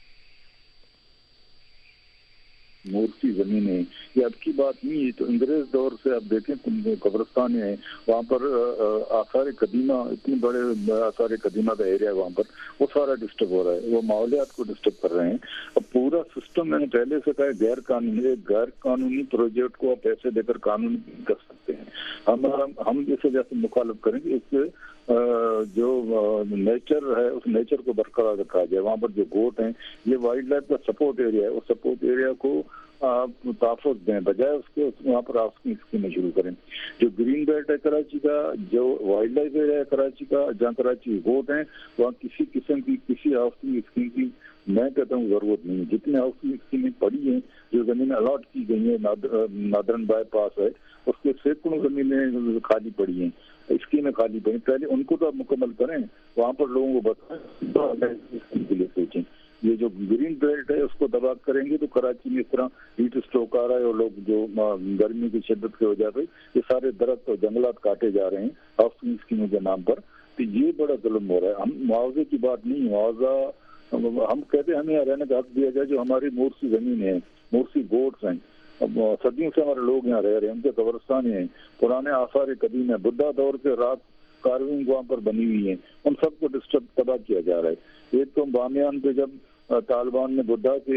Speaker 3: مورتی زمینیں یہ اب کی بات نہیں ہے، تو انگریز دور سے آپ دیکھیں قبرستان ہیں وہاں پر، آثار قدیمہ، اتنے بڑے آثار قدیمہ کا ایریا وہاں پر، وہ سارا ڈسٹرب ہو رہا ہے، وہ ماحولیات کو ڈسٹرب کر رہے ہیں. اب پورا سسٹم میں نے پہلے سے کہا غیر قانونی پروجیکٹ کو آپ پیسے دے کر قانونی کر سکتے ہیں. ہم اس وجہ سے مخالف کریں گے. اس جو نیچر ہے اس نیچر کو برقرار رکھا جائے. وہاں پر جو گوٹ ہیں یہ وائلڈ لائف کا سپورٹ ایریا ہے, اس سپورٹ ایریا کو تحفظ دیں بجائے اس کے وہاں پر آپ کی اسکیمیں شروع کریں. جو گرین بیلٹ ہے کراچی کا, جو وائلڈ لائف ایریا ہے کراچی کا, جہاں کراچی گوٹ ہیں, وہاں کسی قسم کی کسی ہاؤسنگ اسکیم کی میں کہتا ہوں ضرورت نہیں. جتنے ہاؤسنگ اسکیمیں پڑی ہیں, جو زمینیں الاٹ کی گئی ہیں, نادرن بائی پاس ہے اس کے سینکڑوں زمینیں خالی پڑی ہیں, اسکیمیں خالی پڑی, پہلے ان کو تو آپ مکمل کریں, وہاں پر لوگوں کو بتائیں کے لیے سوچیں. یہ جو گرین بیلٹ ہے اس کو تباہ کریں گے تو کراچی میں اس طرح ہیٹ اسٹروک آ رہا ہے, اور لوگ جو گرمی کی شدت کی وجہ سے یہ سارے درخت اور جنگلات کاٹے جا رہے ہیں ہاؤسنگ اسکیموں کے نام پر, تو یہ بڑا ظلم ہو رہا ہے. ہم معاوضے کی بات نہیں, معاوضہ ہم کہتے ہیں ہمیں یہاں رہنے کا حق دیا جائے. جو ہماری مورسی زمین ہے, مورسی گوٹس ہیں, صدیوں سے ہمارے لوگ یہاں رہ رہے ہیں, ان کے قبرستان ہیں, پرانے آثار قدیم ہیں, بدھا دور سے رات کاروینگ وہاں پر بنی ہوئی ہیں, ان سب کو ڈسٹرب تباہ کیا جا رہا ہے. ایک تو بامیان پہ جب طالبان نے بدھا کے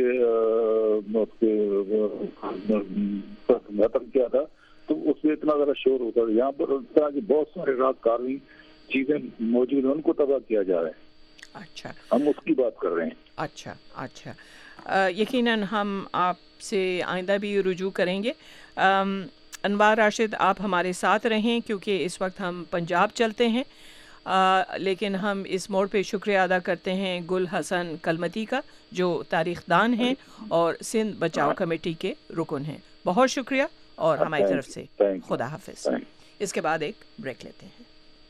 Speaker 3: قتل کیا تھا تو اس میں اتنا ذرا شور ہوتا ہے. یہاں پر اس طرح کی بہت سارے رات کاروینگ چیزیں موجود ہیں, ان کو تباہ کیا جا رہا ہے.
Speaker 2: اچھا,
Speaker 3: ہم اس کی بات کر رہے ہیں.
Speaker 2: اچھا. یقیناً ہم آپ سے آئندہ بھی رجوع کریں گے. انوار راشد, آپ ہمارے ساتھ رہیں کیونکہ اس وقت ہم پنجاب چلتے ہیں, لیکن ہم اس موڑ پہ شکریہ ادا کرتے ہیں گل حسن کلمتی کا, جو تاریخ دان ہیں اور سندھ بچاؤ کمیٹی کے رکن ہیں. بہت شکریہ اور ہماری طرف سے خدا حافظ. اس کے بعد ایک بریک لیتے ہیں.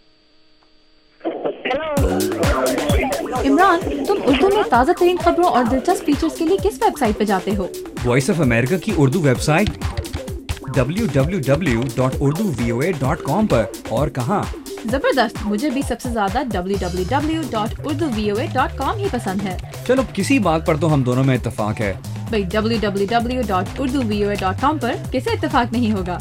Speaker 10: عمران, تم اردو میں تازہ ترین خبروں اور دلچسپ فیچرز کے لیے کس ویب سائٹ پہ جاتے ہو؟
Speaker 5: وائس آف امریکہ کی اردو ویب سائٹ www.urduvoa.com پر. اور کہاں؟
Speaker 10: زبردست, مجھے بھی سب سے زیادہ www.urduvoa.com ہی پسند ہے.
Speaker 5: چلو کسی بات پر تو ہم دونوں میں اتفاق ہے.
Speaker 10: بھئی www.urduvoa.com پر کسے اتفاق نہیں ہوگا.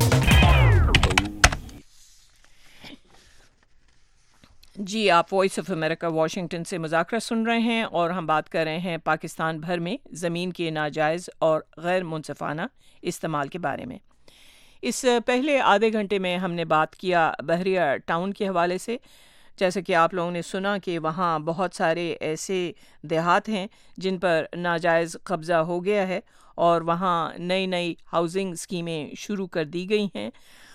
Speaker 2: جی, آپ وائس آف امریکہ واشنگٹن سے مذاکرہ سن رہے ہیں اور ہم بات کر رہے ہیں پاکستان بھر میں زمین کے ناجائز اور غیر منصفانہ استعمال کے بارے میں. اس پہلے آدھے گھنٹے میں ہم نے بات کیا بحریہ ٹاؤن کے حوالے سے. جیسے کہ آپ لوگوں نے سنا کہ وہاں بہت سارے ایسے دیہات ہیں جن پر ناجائز قبضہ ہو گیا ہے اور وہاں نئی ہاؤسنگ اسکیمیں شروع کر دی گئی ہیں.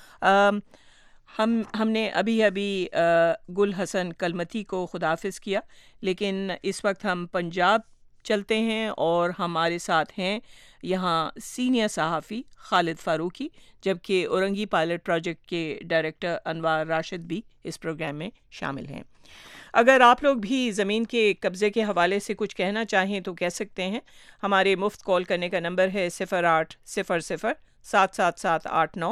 Speaker 2: ہم نے ابھی گل حسن کلمتی کو خداحافظ کیا, لیکن اس وقت ہم پنجاب چلتے ہیں اور ہمارے ساتھ ہیں یہاں سینئر صحافی خالد فاروقی, جبکہ اورنگی پائلٹ پروجیکٹ کے ڈائریکٹر انوار راشد بھی اس پروگرام میں شامل ہیں. اگر آپ لوگ بھی زمین کے قبضے کے حوالے سے کچھ کہنا چاہیں تو کہہ سکتے ہیں. ہمارے مفت کال کرنے کا نمبر ہے 0800-777-89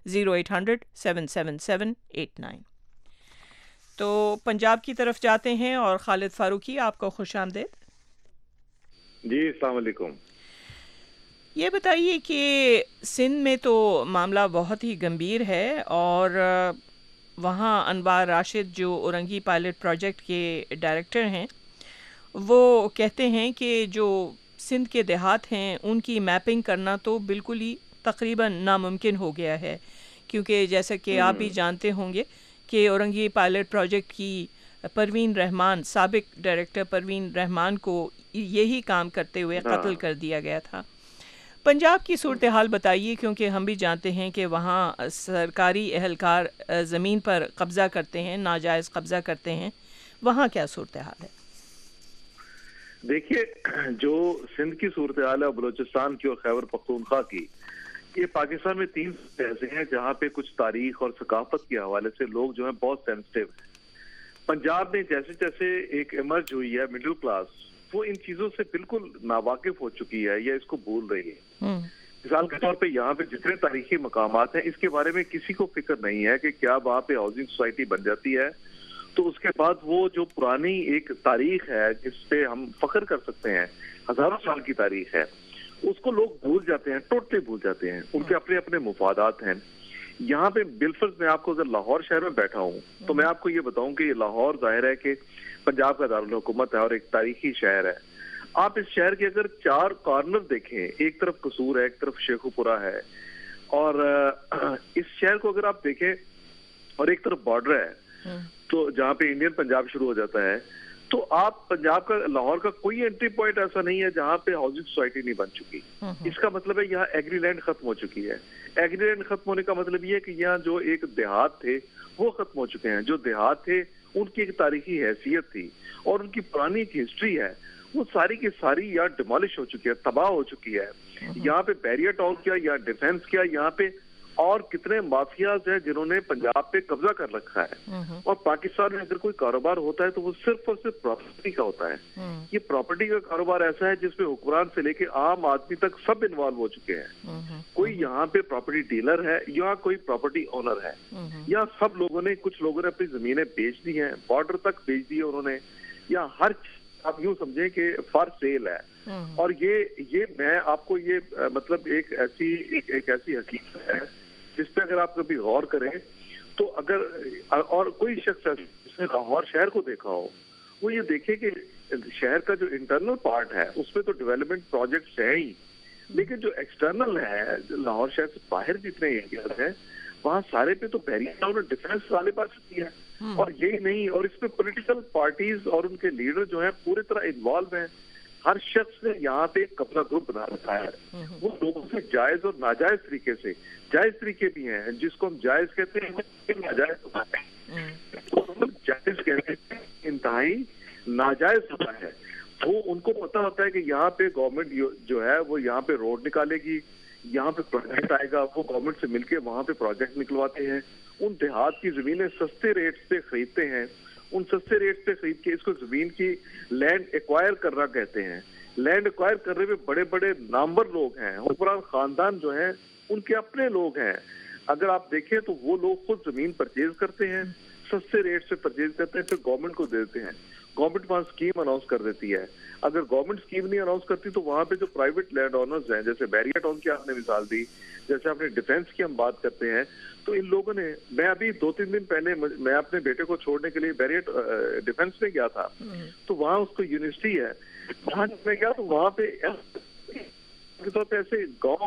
Speaker 2: 0800-777-89. تو پنجاب کی طرف جاتے ہیں اور خالد فاروقی, آپ کو خوش آمدید.
Speaker 11: جی السلام علیکم.
Speaker 2: یہ بتائیے کہ سندھ میں تو معاملہ بہت ہی گمبھیر ہے اور وہاں انوار راشد جو اورنگی پائلٹ پروجیکٹ کے ڈائریکٹر ہیں وہ کہتے ہیں کہ جو سندھ کے دیہات ہیں ان کی میپنگ کرنا تو بالکل ہی تقریباً ناممکن ہو گیا ہے, کیونکہ جیسا کہ آپ بھی جانتے ہوں گے کہ اورنگی پائلٹ پروجیکٹ کی پروین رحمان, سابق ڈائریکٹر پروین رحمان کو یہی کام کرتے ہوئے قتل کر دیا گیا تھا. پنجاب کی صورتحال بتائیے, کیونکہ ہم بھی جانتے ہیں کہ وہاں سرکاری اہلکار زمین پر قبضہ کرتے ہیں, ناجائز قبضہ کرتے ہیں. وہاں کیا صورتحال ہے؟
Speaker 11: دیکھیے, جو سندھ کی صورتحال ہے, بلوچستان کی اور خیبر پختونخوا کی, یہ پاکستان میں 3 ایسے ہیں جہاں پہ کچھ تاریخ اور ثقافت کے حوالے سے لوگ جو ہیں بہت سینسٹیو ہیں. پنجاب میں جیسے جیسے ایک ایمرج ہوئی ہے مڈل کلاس, وہ ان چیزوں سے بالکل ناواقف ہو چکی ہے یا اس کو بھول رہی ہے. مثال کے طور پہ یہاں پہ جتنے تاریخی مقامات ہیں اس کے بارے میں کسی کو فکر نہیں ہے کہ کیا وہاں پہ ہاؤسنگ سوسائٹی بن جاتی ہے تو اس کے بعد وہ جو پرانی ایک تاریخ ہے جس پہ ہم فخر کر سکتے ہیں, ہزاروں سال کی تاریخ ہے, اس کو لوگ بھول جاتے ہیں, ٹوٹلی بھول جاتے ہیں. ان کے اپنے اپنے مفادات ہیں. یہاں پہ بالفرض میں آپ کو اگر لاہور شہر میں بیٹھا ہوں تو میں آپ کو یہ بتاؤں کہ یہ لاہور ظاہر ہے کہ پنجاب کا دارالحکومت ہے اور ایک تاریخی شہر ہے. آپ اس شہر کے اگر 4 کارنر دیکھیں, ایک طرف قصور ہے, ایک طرف شیخوپورہ ہے, اور اس شہر کو اگر آپ دیکھیں اور ایک طرف بارڈر ہے, تو جہاں پہ انڈین پنجاب شروع ہو جاتا ہے. تو آپ پنجاب کا لاہور کا کوئی انٹری پوائنٹ ایسا نہیں ہے جہاں پہ ہاؤسنگ سوسائٹی نہیں بن چکی. اس کا مطلب ہے یہاں ایگری لینڈ ختم ہو چکی ہے. ایگری لینڈ ختم ہونے کا مطلب یہ ہے کہ یہاں جو ایک دیہات تھے وہ ختم ہو چکے ہیں. جو دیہات تھے ان کی ایک تاریخی حیثیت تھی اور ان کی پرانی ایک ہسٹری ہے, وہ ساری کی ساری یہاں ڈیمالش ہو چکی ہے, تباہ ہو چکی ہے. یہاں پہ بیریئر ٹاؤن کیا, یہاں ڈیفینس کیا, یہاں پہ اور کتنے مافیاز ہیں جنہوں نے پنجاب پہ قبضہ کر رکھا ہے. اور پاکستان میں اگر کوئی کاروبار ہوتا ہے تو وہ صرف اور صرف پراپرٹی کا ہوتا ہے. یہ پراپرٹی کا کاروبار ایسا ہے جس میں حکمران سے لے کے عام آدمی تک سب انوالو ہو چکے ہیں. کوئی یہاں پہ پراپرٹی ڈیلر ہے یا کوئی پراپرٹی اونر ہے, یا سب لوگوں نے, کچھ لوگوں نے اپنی زمینیں بیچ دی ہیں, بارڈر تک بیچ دی ہے انہوں نے, یا ہر آپ یوں سمجھیں کہ فار سیل ہے. اور یہ میں آپ کو یہ مطلب ایک ایسی حقیقت ہے جس پہ اگر آپ کبھی غور کریں تو اگر اور کوئی شخص جس نے لاہور شہر کو دیکھا ہو وہ یہ دیکھے کہ شہر کا جو انٹرنل پارٹ ہے اس میں تو ڈیولپمنٹ پروجیکٹس ہیں ہی, لیکن جو ایکسٹرنل ہے لاہور شہر سے باہر جتنے ایریاز ہیں وہاں سارے پہ تو بیریئر ٹاؤن اور ڈیفینس والے پاس ہے. اور یہی نہیں, اور اس پہ پولیٹیکل پارٹیز اور ان کے لیڈر جو ہیں پوری طرح انوالو ہیں. ہر شخص نے یہاں پہ ایک قبضہ گروپ بنا رکھا ہے. وہ لوگوں سے جائز اور ناجائز طریقے سے, جائز طریقے بھی ہیں جس کو ہم جائز کہتے ہیں, ناجائز ہوتا ہے. جائز کہتے ہیں انتہائی ناجائز ہوتا ہے. وہ ان کو پتا ہوتا ہے کہ یہاں پہ گورنمنٹ جو ہے وہ یہاں پہ روڈ نکالے گی, یہاں پہ پروجیکٹ آئے گا, وہ گورنمنٹ سے مل کے وہاں پہ پروجیکٹ نکلواتے ہیں. ان دیہات کی زمینیں سستے ریٹ سے خریدتے ہیں. ان سستے ریٹ سے خرید کے اس کو زمین کی لینڈ ایکوائر کرنا کہتے ہیں. لینڈ ایکوائر کرنے میں بڑے بڑے نامور لوگ ہیں, حکمران خاندان جو ہیں ان کے اپنے لوگ ہیں. اگر آپ دیکھیں تو وہ لوگ خود زمین پرچیز کرتے ہیں, سستے ریٹ سے پرچیز کرتے ہیں, پھر گورنمنٹ کو دیتے ہیں. گورنمنٹ وہاں اسکیم اناؤنس کر دیتی ہے. اگر گورنمنٹ اسکیم نہیں اناؤنس کرتی تو وہاں پہ جو پرائیویٹ لینڈ اونرز ہیں, جیسے بیریئر ٹاؤن کی آپ نے مثال دی, جیسے آپ نے ڈیفینس کی ہم بات کرتے ہیں, تو ان لوگوں نے, میں ابھی 2-3 دن پہلے میں اپنے بیٹے کو چھوڑنے کے لیے بیریئر ڈیفینس میں گیا تھا, تو وہاں اس کو یونیورسٹی ہے, وہاں جب میں گیا تو وہاں پہ ایسے گاؤں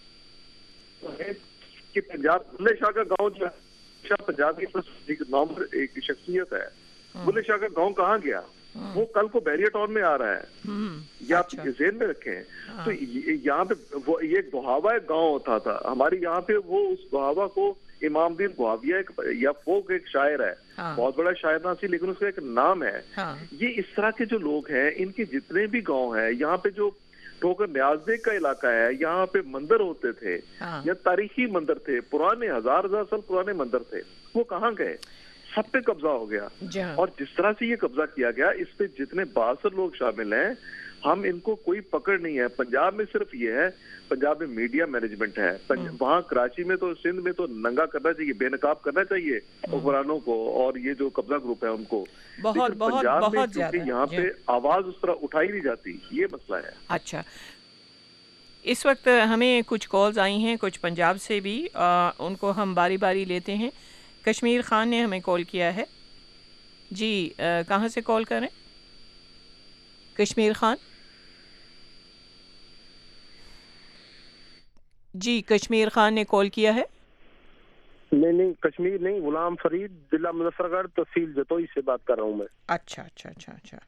Speaker 11: کہ پنجاب بلے شاہ کا گاؤں جو ہے پنجاب کی نامور ایک شخصیت ہے. بلے شاہ کا گاؤں کہاں گیا؟ وہ کل کو بیریئر ٹاؤن میں آ رہا ہے, یہ آپ ذہن میں رکھیں. تو یہاں پہ وہ یہ ایک بہاوا ایک گاؤں ہوتا تھا ہمارے یہاں پہ, وہ اس بہاوا کو امام الدین بہاویہ یا فوق ایک شاعر ہے, بہت بڑا شاعر نہ سی لیکن اس کا ایک نام ہے. یہ اس طرح کے جو لوگ ہیں ان کے جتنے بھی گاؤں ہیں, یہاں پہ جو ٹھوکر نیاز بیگ کا علاقہ ہے, یہاں پہ مندر ہوتے تھے, یا تاریخی مندر تھے, پرانے ہزار سال پرانے مندر تھے, وہ کہاں گئے؟ سب پہ قبضہ ہو گیا. اور جس طرح سے یہ قبضہ کیا گیا اس پہ جتنے 62 لوگ شامل ہیں, ہم ان کو کوئی پکڑ نہیں ہے. پنجاب میں صرف یہ ہے, پنجاب میں میڈیا مینجمنٹ ہے. وہاں کراچی میں تو سندھ میں تو ننگا کرنا چاہیے, بے نقاب کرنا چاہیے حکمرانوں کو اور یہ جو قبضہ گروپ ہے ان کو. پنجاب میں کیونکہ یہاں پہ آواز اس طرح اٹھائی نہیں جاتی, یہ مسئلہ ہے.
Speaker 2: اچھا, اس وقت ہمیں کچھ کالز آئی ہیں کچھ پنجاب سے بھی, ان کو ہم باری باری لیتے ہیں. کشمیر خان نے ہمیں کال کیا ہے. جی کہاں سے کال کریں؟ کشمیر خان جی, کشمیر خان نے کال کیا ہے.
Speaker 12: نہیں کشمیر نہیں, غلام فرید, ضلع مظفر گڑھ, تحصیل جتوئی سے بات کر رہا ہوں میں.
Speaker 2: اچھا اچھا اچھا اچھا.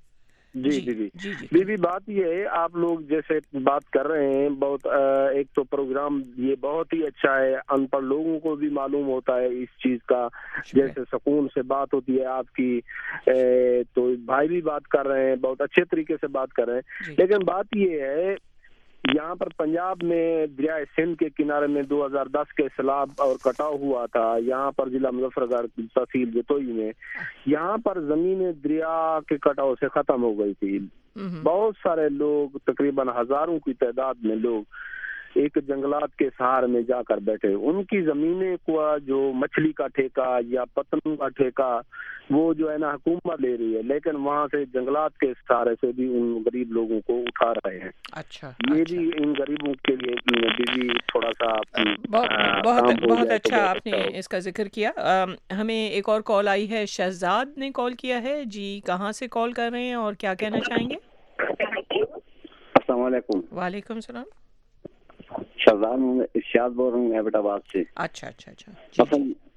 Speaker 12: جی بات یہ ہے, آپ لوگ جیسے بات کر رہے ہیں, بہت ایک تو پروگرام یہ بہت ہی اچھا ہے, ان پڑھ لوگوں کو بھی معلوم ہوتا ہے اس چیز کا, جیسے سکون سے بات ہوتی ہے آپ کی, تو بھائی بھی بات کر رہے ہیں, بہت اچھے طریقے سے بات کر رہے ہیں. لیکن بات یہ ہے یہاں پر پنجاب میں دریائے سندھ کے کنارے میں 2010 کے سیلاب اور کٹاؤ ہوا تھا. یہاں پر ضلع مظفر گڑھ تحصیل جتوئی میں یہاں پر زمینیں دریا کے کٹاؤ سے ختم ہو گئی تھی. بہت سارے لوگ, تقریباً ہزاروں کی تعداد میں لوگ ایک جنگلات کے سہارے میں جا کر بیٹھے. ان کی زمینیں کو جو مچھلی کا ٹھیکہ یا پتنوں کا ٹھیکہ وہ جو ہے نا حکومت لے رہی ہے, لیکن وہاں سے جنگلات کے سہارے سے بھی ان غریب لوگوں کو اٹھا رہے ہیں.
Speaker 2: اچھا,
Speaker 12: یہ بھی ان غریبوں کے لیے بھی تھوڑا سا
Speaker 2: بہت اچھا آپ نے اس کا ذکر کیا. ہمیں ایک اور کال آئی ہے, شہزاد نے کال کیا ہے. جی کہاں سے کال کر رہے ہیں اور کیا کہنا چاہیں گے؟
Speaker 13: السلام علیکم.
Speaker 2: وعلیکم السلام.
Speaker 13: شہزاد ارشاد بول رہا ہوں ایبٹ آباد سے.
Speaker 2: اچھا اچھا اچھا.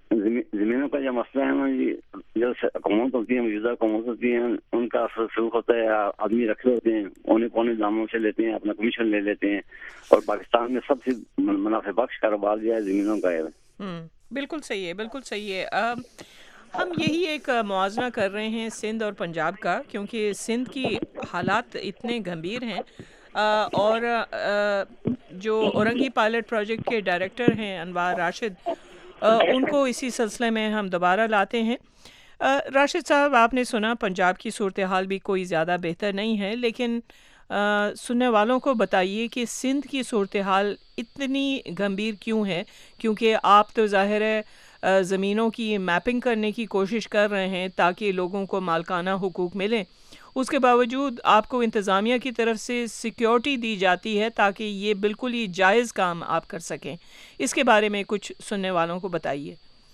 Speaker 13: زمینوں کا جو مسئلہ ہے نا جی، جو حکومت ہوتی ہے، موجودہ حکومت ہوتی ہیں، ان کا سلوک ہوتا ہے، آدمی رکھے ہوتے ہیں، اونے پونے داموں سے لیتے ہیں، اپنا کمیشن لے لیتے ہیں، اور پاکستان میں سب سے منافع بخش کاروبار جو ہے زمینوں کا ہے۔
Speaker 2: بالکل صحیح ہے، بالکل صحیح ہے۔ ہم یہی ایک موازنہ کر رہے ہیں سندھ اور پنجاب کا، کیونکہ سندھ کی حالات اتنے گھمبیر ہیں، اور جو اورنگی پائلٹ پروجیکٹ کے ڈائریکٹر ہیں انوار راشد، ان کو اسی سلسلے میں ہم دوبارہ لاتے ہیں۔ راشد صاحب، آپ نے سنا پنجاب کی صورتحال بھی کوئی زیادہ بہتر نہیں ہے، لیکن سننے والوں کو بتائیے کہ سندھ کی صورتحال اتنی گھمبیر کیوں ہے؟ کیونکہ آپ تو ظاہر ہے زمینوں کی میپنگ کرنے کی کوشش کر رہے ہیں تاکہ لوگوں کو مالکانہ حقوق ملیں، اس کے باوجود آپ کو انتظامیہ کی طرف سے سیکیورٹی دی جاتی ہے تاکہ یہ بالکل ہی جائز کام آپ کر سکیں۔ اس کے بارے میں کچھ سننے والوں کو بتائیے۔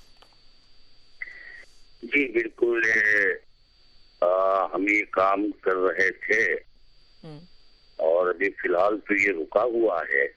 Speaker 4: جی بالکل، ہم یہ کام کر رہے تھے اور ابھی فی الحال تو یہ رکا ہوا ہے،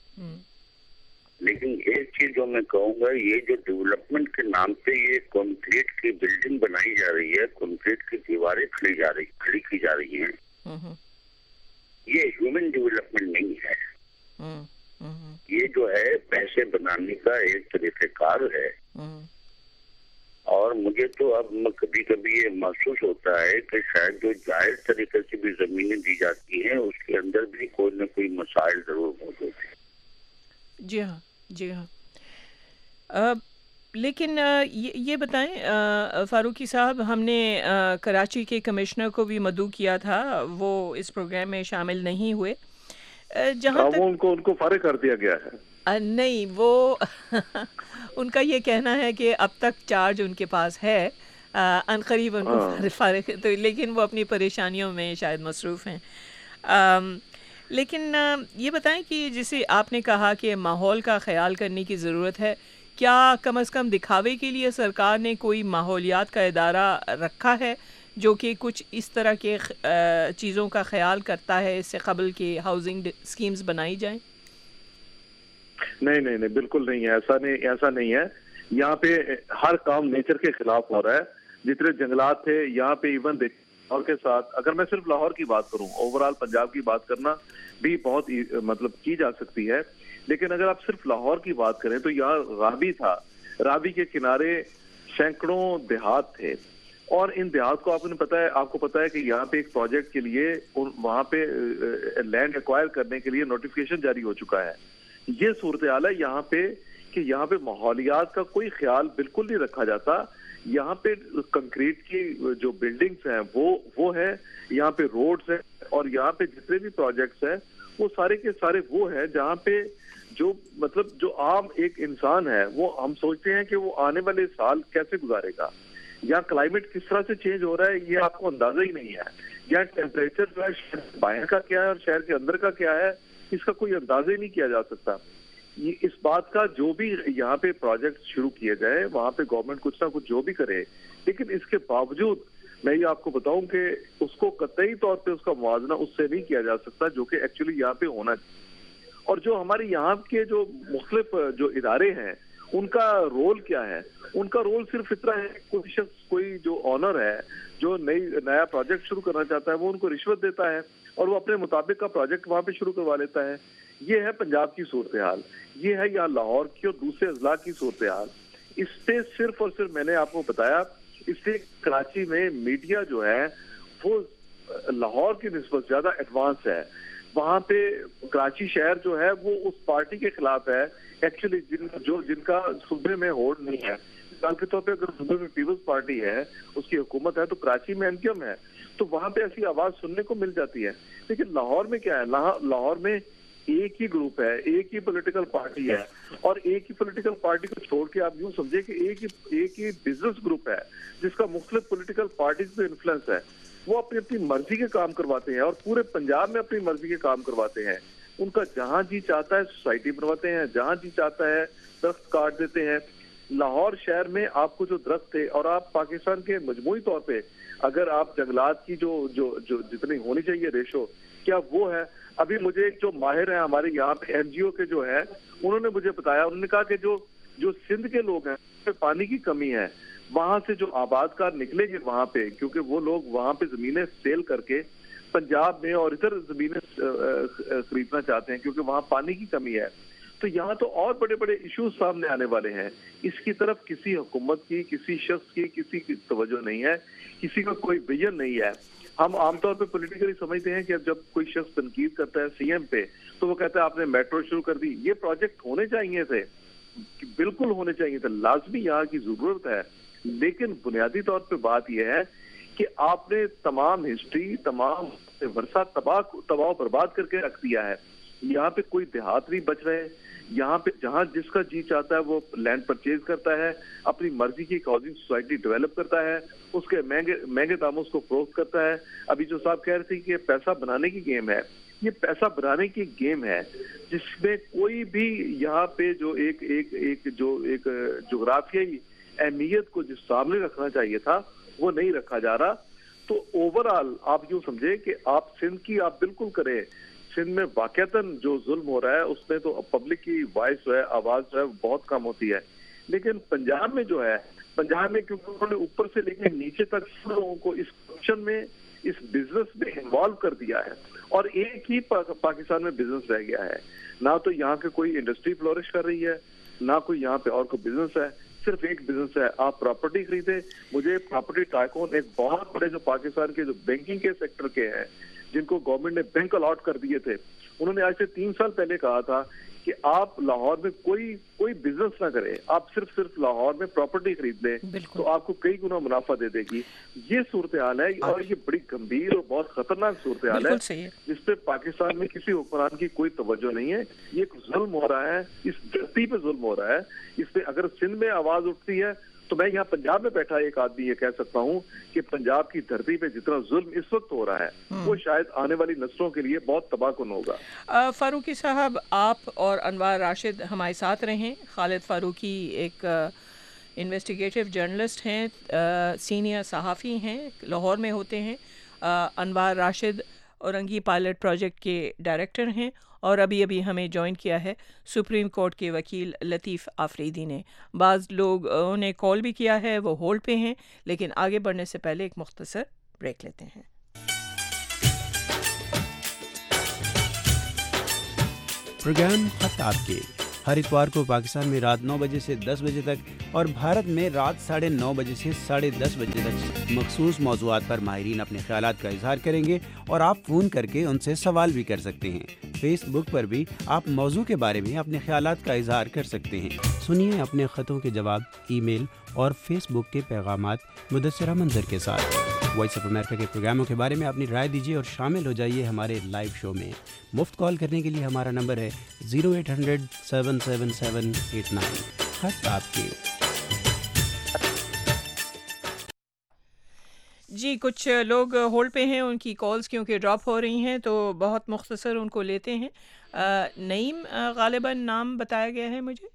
Speaker 4: لیکن ایک چیز جو میں کہوں گا، یہ جو ڈیولپمنٹ کے نام پہ یہ کنکریٹ کی بلڈنگ بنائی جا رہی ہے، کنکریٹ کی دیواریں کھڑی کی جا رہی ہیں، یہ ہیومن ڈیولپمنٹ نہیں ہے، یہ جو ہے پیسے بنانے کا ایک طریقہ کار ہے۔ اور مجھے تو اب کبھی کبھی یہ محسوس ہوتا ہے کہ شاید جو جائز طریقے سے بھی زمینیں دی جاتی ہیں اس کے اندر بھی کوئی نہ کوئی مسائل ضرور موجود ہیں۔
Speaker 2: جی ہاں، جی ہاں، لیکن یہ بتائیں فاروقی صاحب، ہم نے کراچی کے کمشنر کو بھی مدعو کیا تھا، وہ اس پروگرام میں شامل نہیں ہوئے، جہاں تک
Speaker 11: ان کو فارغ کر دیا گیا ہے۔
Speaker 2: نہیں، وہ ان کا یہ کہنا ہے کہ اب تک چارج ان کے پاس ہے، عنقریب ان کو فارغ، تو لیکن وہ اپنی پریشانیوں میں شاید مصروف ہیں۔ لیکن یہ بتائیں کہ جسے آپ نے کہا کہ ماحول کا خیال کرنے کی ضرورت ہے، کیا کم از کم دکھاوے کے لیے سرکار نے کوئی ماحولیات کا ادارہ رکھا ہے جو کہ کچھ اس طرح کے چیزوں کا خیال کرتا ہے اس سے قبل کہ ہاؤسنگ اسکیمز بنائی جائیں؟
Speaker 11: نہیں، بالکل نہیں ہے، ایسا نہیں ہے۔ یہاں پہ ہر کام نیچر کے خلاف ہو رہا ہے۔ جتنے جنگلات تھے یہاں پہ، ایون لاہور کے ساتھ، اگر میں صرف لاہور کی بات کروں، اوور آل پنجاب کی بات کرنا بھی بہت مطلب کی جا سکتی ہے، لیکن اگر آپ صرف لاہور کی بات کریں تو یہاں راوی تھا، راوی کے کنارے سینکڑوں دیہات تھے، اور ان دیہات کو آپ کو پتا ہے کہ یہاں پہ ایک پروجیکٹ کے لیے وہاں پہ لینڈ ایکوائر کرنے کے لیے نوٹیفیکیشن جاری ہو چکا ہے۔ یہ صورتحال ہے یہاں پہ کہ یہاں پہ ماحولیات کا کوئی خیال بالکل نہیں رکھا جاتا۔ یہاں پہ کنکریٹ کی جو بلڈنگز ہیں وہ ہے، یہاں پہ روڈز ہیں، اور یہاں پہ جتنے بھی پروجیکٹس ہیں وہ سارے کے سارے وہ ہیں جہاں پہ جو عام ایک انسان ہے، وہ ہم سوچتے ہیں کہ وہ آنے والے سال کیسے گزارے گا، یا کلائمیٹ کس طرح سے چینج ہو رہا ہے یہ آپ کو اندازہ ہی نہیں ہے، یا ٹیمپریچر جو ہے شہر باہر کا کیا ہے اور شہر کے اندر کا کیا ہے، اس کا کوئی اندازہ ہی نہیں کیا جا سکتا۔ اس بات کا جو بھی یہاں پہ پروجیکٹ شروع کیے جائے، وہاں پہ گورنمنٹ کچھ نہ کچھ جو بھی کرے، لیکن اس کے باوجود میں یہ آپ کو بتاؤں کہ اس کو قطعی طور پہ اس کا موازنہ اس سے نہیں کیا جا سکتا جو کہ ایکچولی یہاں پہ ہونا چاہیے۔ اور جو ہمارے یہاں کے جو مختلف جو ادارے ہیں ان کا رول کیا ہے؟ ان کا رول صرف اتنا ہے، کوئی شخص، کوئی جو آنر ہے جو نیا پروجیکٹ شروع کرنا چاہتا ہے، وہ ان کو رشوت دیتا ہے اور وہ اپنے مطابق کا پروجیکٹ وہاں پہ شروع کروا لیتا ہے۔ یہ ہے پنجاب کی صورتحال، یہ ہے یہاں لاہور کی اور دوسرے اضلاع کی صورتحال۔ اس پہ صرف اور صرف میں نے آپ کو بتایا، اس سے کراچی میں میڈیا جو ہے وہ لاہور کی نسبت زیادہ ایڈوانس ہے۔ وہاں پہ کراچی شہر جو ہے وہ اس پارٹی کے خلاف ہے ایکچولی جن کا صوبے میں ہوڑ نہیں ہے۔ مثال کے طور پہ اگر صوبے میں پیپلز پارٹی ہے، اس کی حکومت ہے، تو کراچی میں انکم ہے، تو وہاں پہ ایسی آواز سننے کو مل جاتی ہے۔ لیکن لاہور میں کیا ہے؟ لاہور میں ایک ہی گروپ ہے، ایک ہی پولیٹیکل پارٹی ہے، اور ایک ہی پولیٹیکل پارٹی کو چھوڑ کے آپ یوں سمجھے کہ ایک ہی بزنس گروپ ہے جس کا مختلف پولیٹیکل پارٹیز پہ انفلوئنس ہے۔ وہ اپنی مرضی کے کام کرواتے ہیں اور پورے پنجاب میں اپنی مرضی کے کام کرواتے ہیں۔ ان کا جہاں جی چاہتا ہے سوسائٹی بنواتے ہیں، جہاں جی چاہتا ہے درخت کاٹ دیتے ہیں۔ لاہور شہر میں آپ کو جو درخت تھے، اور آپ پاکستان کے مجموعی طور پہ اگر آپ جنگلات کی جو جتنی ہونی چاہیے ریشو، کیا وہ ہے؟ ابھی مجھے جو ماہر ہیں ہمارے یہاں پہ این جی او کے جو ہیں، انہوں نے مجھے بتایا، انہوں نے کہا کہ جو سندھ کے لوگ ہیں پہ پانی کی کمی ہے وہاں سے جو آباد کار نکلیں گے وہاں پہ, کیونکہ وہ لوگ وہاں پہ زمینیں سیل کر کے پنجاب میں اور ادھر زمینیں خریدنا چاہتے ہیں کیونکہ وہاں پانی کی کمی ہے. تو یہاں تو اور بڑے بڑے ایشوز سامنے آنے والے ہیں. اس کی طرف کسی حکومت کی, کسی شخص کی, کسی کی توجہ نہیں ہے, کسی کا کوئی ویژن نہیں ہے. ہم عام طور پہ پولیٹیکلی سمجھتے ہیں کہ جب کوئی شخص تنقید کرتا ہے سی ایم پہ تو وہ کہتا ہے آپ نے میٹرو شروع کر دی. یہ پروجیکٹ ہونے چاہیے تھے, بالکل ہونے چاہیے تھے, لازمی یہاں کی ضرورت ہے. لیکن بنیادی طور پہ بات یہ ہے کہ آپ نے تمام ہسٹری, تمام ورثہ تباہ و برباد کر کے رکھ دیا ہے. یہاں پہ کوئی دیہات نہیں بچ رہے. یہاں پہ جہاں جس کا جی چاہتا ہے وہ لینڈ پرچیز کرتا ہے, اپنی مرضی کی ایک ہاؤسنگ سوسائٹی ڈیولپ کرتا ہے, اس کے مہنگے داموں کو فروخت کرتا ہے. ابھی جو صاحب کہہ رہے تھے کہ پیسہ بنانے کی گیم ہے, یہ پیسہ بنانے کی گیم ہے جس میں کوئی بھی یہاں پہ جو ایک جغرافیائی اہمیت کو جس سامنے رکھنا چاہیے تھا وہ نہیں رکھا جا رہا. تو اوور آل آپ یوں سمجھے کہ آپ سندھ کی آپ بالکل کریں, سندھ میں واقعتاً جو ظلم ہو رہا ہے اس میں تو پبلک کی وائس جو ہے, آواز جو ہے بہت کم ہوتی ہے. لیکن پنجاب میں جو ہے, پنجاب میں کیونکہ انہوں نے اوپر سے لے کے نیچے تک لوگوں کو اس کرپشن میں, اس بزنس میں انوالو کر دیا ہے, اور ایک ہی پاکستان میں بزنس رہ گیا ہے. نہ تو یہاں کے کوئی انڈسٹری فلورش کر رہی ہے, نہ کوئی یہاں پہ اور کوئی بزنس ہے, صرف ایک بزنس ہے, آپ پراپرٹی خریدے. مجھے پراپرٹی ٹائکون ایک بہت بڑے جو پاکستان کے جو بینکنگ کے سیکٹر کے ہیں جن کو گورنمنٹ نے بینک الاٹ کر دیے تھے, انہوں نے آج سے 3 سال پہلے کہا تھا کہ آپ لاہور میں کوئی بزنس نہ کریں, آپ صرف لاہور میں پراپرٹی خرید لیں تو آپ کو کئی گنا منافع دے دے گی. یہ صورتحال ہے اور یہ بڑی گمبھیر اور بہت خطرناک صورتحال ہے جس پہ پاکستان میں کسی حکمران کی کوئی توجہ نہیں ہے. یہ ایک ظلم ہو رہا ہے, اس دھرتی پہ ظلم ہو رہا ہے. اس پہ اگر سندھ میں آواز اٹھتی ہے تو میں یہاں پنجاب میں بیٹھا ایک آدمی یہ کہہ سکتا ہوں کہ پنجاب کی دھرتی پہ جتنا ظلم اس وقت ہو رہا ہے وہ شاید آنے والی نسلوں کے لیے بہت تباہ کن ہوگا.
Speaker 2: فاروقی صاحب, آپ اور انوار راشد ہمارے ساتھ رہیں. خالد فاروقی ایک انویسٹیگیٹو جرنلسٹ ہیں, سینئر صحافی ہیں, لاہور میں ہوتے ہیں. انوار راشد اورنگی پائلٹ پروجیکٹ کے ڈائریکٹر ہیں, اور ابھی ہمیں جوائن کیا ہے سپریم کورٹ کے وکیل لطیف آفریدی نے. بعض لوگوں نے کال بھی کیا ہے, وہ ہولڈ پہ ہیں, لیکن آگے بڑھنے سے پہلے ایک مختصر بریک لیتے ہیں.
Speaker 14: پروگرام خط آپ کے ہر اتوار کو پاکستان میں رات 9 بجے سے 10 بجے تک اور بھارت میں رات 9:30 بجے سے 10:30 بجے تک مخصوص موضوعات پر ماہرین اپنے خیالات کا اظہار کریں گے, اور آپ فون کر کے ان سے سوال بھی کر سکتے ہیں. فیس بک پر بھی آپ موضوع کے بارے میں اپنے خیالات کا اظہار کر سکتے ہیں. سنیے اپنے خطوں کے جواب ای میل اور فیس بک کے پیغامات مدثرہ منظر کے ساتھ. وائس آف امریکہ کے پروگراموں کے بارے میں اپنی رائے دیجیے اور شامل ہو جائیے ہمارے لائیو شو میں. مفت کال کرنے کے لیے ہمارا نمبر ہے 0800-777-89. خط آپ کے.
Speaker 2: جی, کچھ لوگ ہولڈ پہ ہیں, ان کی کالز کیونکہ ڈراپ ہو رہی ہیں تو بہت مختصر ان کو لیتے ہیں. نعیم غالباً نام بتایا گیا ہے مجھے.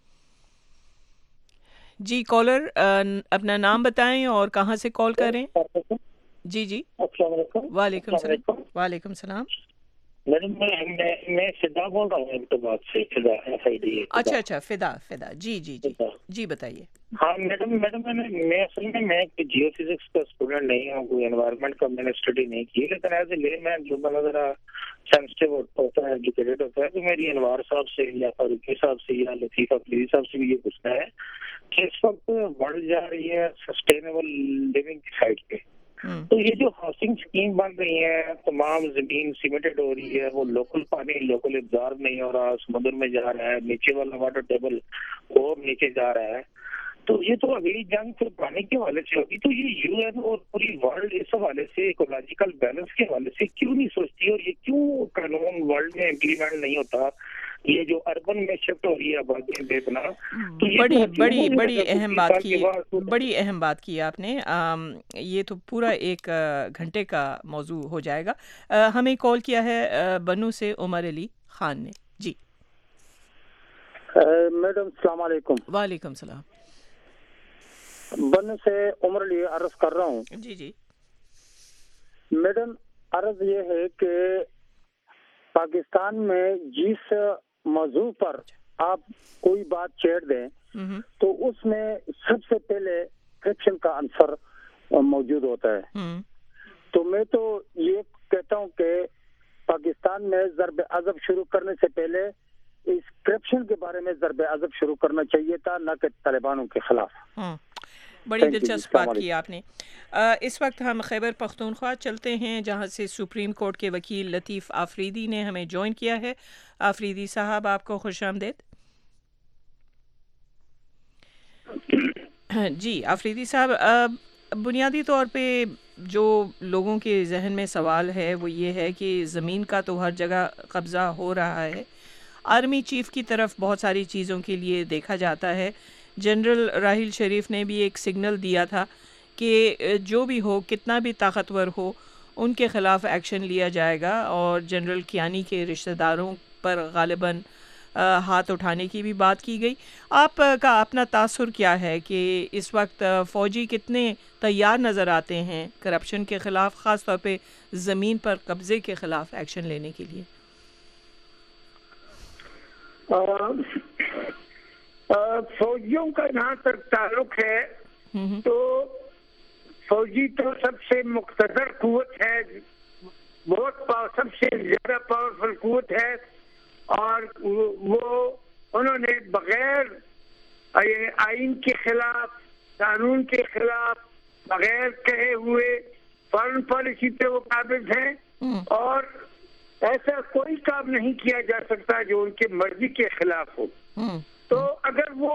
Speaker 2: جی کالر, اپنا نام بتائیں اور کہاں سے کال کریں. جی
Speaker 15: السلام علیکم.
Speaker 2: وعلیکم السلام. وعلیکم السلام.
Speaker 15: میڈم میں فدا بول رہا ہوں احمدآباد سے. فدا FIDA.
Speaker 2: اچھا فدا. جی بتائیے.
Speaker 15: ہاں میڈم میں اصل میں جیو فزکس کا اسٹوڈنٹ نہیں ہوں, کوئی انوائرمنٹ کا میں نے اسٹڈی نہیں کی, لیکن ایز اے لے مین جو میں ذرا سینسٹیو ہوتا ہے, ایجوکیٹڈ ہوتا ہے, تو میری انوار صاحب سے یا فاروقی صاحب سے یا لطیف افریدی صاحب سے بھی یہ پوچھنا ہے کہ اس وقت بڑھ جا رہی ہے سسٹینیبل لیونگ کی سائڈ پہ, تو یہ جو ہاؤسنگ اسکیم بن رہی ہے, تمام زمین سیمنٹڈ ہو رہی ہے, وہ لوکل پانی لوکل ابزار نہیں ہو رہا, سمندر میں جا رہا ہے, نیچے والا واٹر ٹیبل اور نیچے جا رہا ہے, تو یہ تو اگلی جنگ پھر پانی کے حوالے سے ہوگی. تو یہ UN اور پوری ورلڈ اس حوالے سے ایکولوجیکل بیلنس کے حوالے سے کیوں نہیں سوچتی, اور یہ کیوں قانون ورلڈ میں امپلیمنٹ نہیں ہوتا؟ یہ جو اربن میں شفٹ ہو رہی ہے آبادی بے پناہ,
Speaker 2: بڑی اہم بات کی آپ نے. یہ تو پورا 1 گھنٹے کا موضوع ہو جائے گا. ہمیں کال کیا ہے بنو سے عمر علی خان نے. جی
Speaker 16: میڈم السلام علیکم.
Speaker 2: وعلیکم السلام.
Speaker 16: بنو سے عمر علی عرض کر رہا ہوں.
Speaker 2: جی
Speaker 16: میڈم, عرض یہ ہے کہ پاکستان میں جس موضوع پر آپ کوئی بات چھیڑ دیں تو اس میں سب سے پہلے کرپشن کا عنصر موجود ہوتا ہے. تو میں تو یہ کہتا ہوں کہ پاکستان میں ضرب عضب شروع کرنے سے پہلے اس کرپشن کے بارے میں ضرب عضب شروع کرنا چاہیے تھا، نہ کہ طالبانوں کے خلاف.
Speaker 2: بڑی دلچسپ بات کی آپ نے. اس وقت ہم خیبر پختونخوا چلتے ہیں جہاں سے سپریم کورٹ کے وکیل لطیف آفریدی نے ہمیں جوائن کیا ہے. آفریدی صاحب آپ کو خوش آمدید. جی آفریدی صاحب، بنیادی طور پہ جو لوگوں کے ذہن میں سوال ہے وہ یہ ہے کہ زمین کا تو ہر جگہ قبضہ ہو رہا ہے. آرمی چیف کی طرف بہت ساری چیزوں کے لیے دیکھا جاتا ہے. جنرل راحیل شریف نے بھی ایک سگنل دیا تھا کہ جو بھی ہو، کتنا بھی طاقتور ہو، ان کے خلاف ایکشن لیا جائے گا، اور جنرل کیانی کے رشتہ داروں پر غالباً ہاتھ اٹھانے کی بھی بات کی گئی. آپ کا اپنا تاثر کیا ہے کہ اس وقت فوجی کتنے تیار نظر آتے ہیں کرپشن کے خلاف، خاص طور پہ زمین پر قبضے کے خلاف ایکشن لینے کے لیے؟
Speaker 17: فوجیوں کا جہاں تک تعلق ہے تو فوجی تو سب سے مقتدر قوت ہے، بہت سب سے زیادہ پاورفل قوت ہے، اور وہ انہوں نے بغیر آئین کے خلاف، قانون کے خلاف، بغیر کہے ہوئے فارن پالیسی پہ وہ قابض ہیں، اور ایسا کوئی کام نہیں کیا جا سکتا جو ان کے مرضی کے خلاف ہو. تو اگر وہ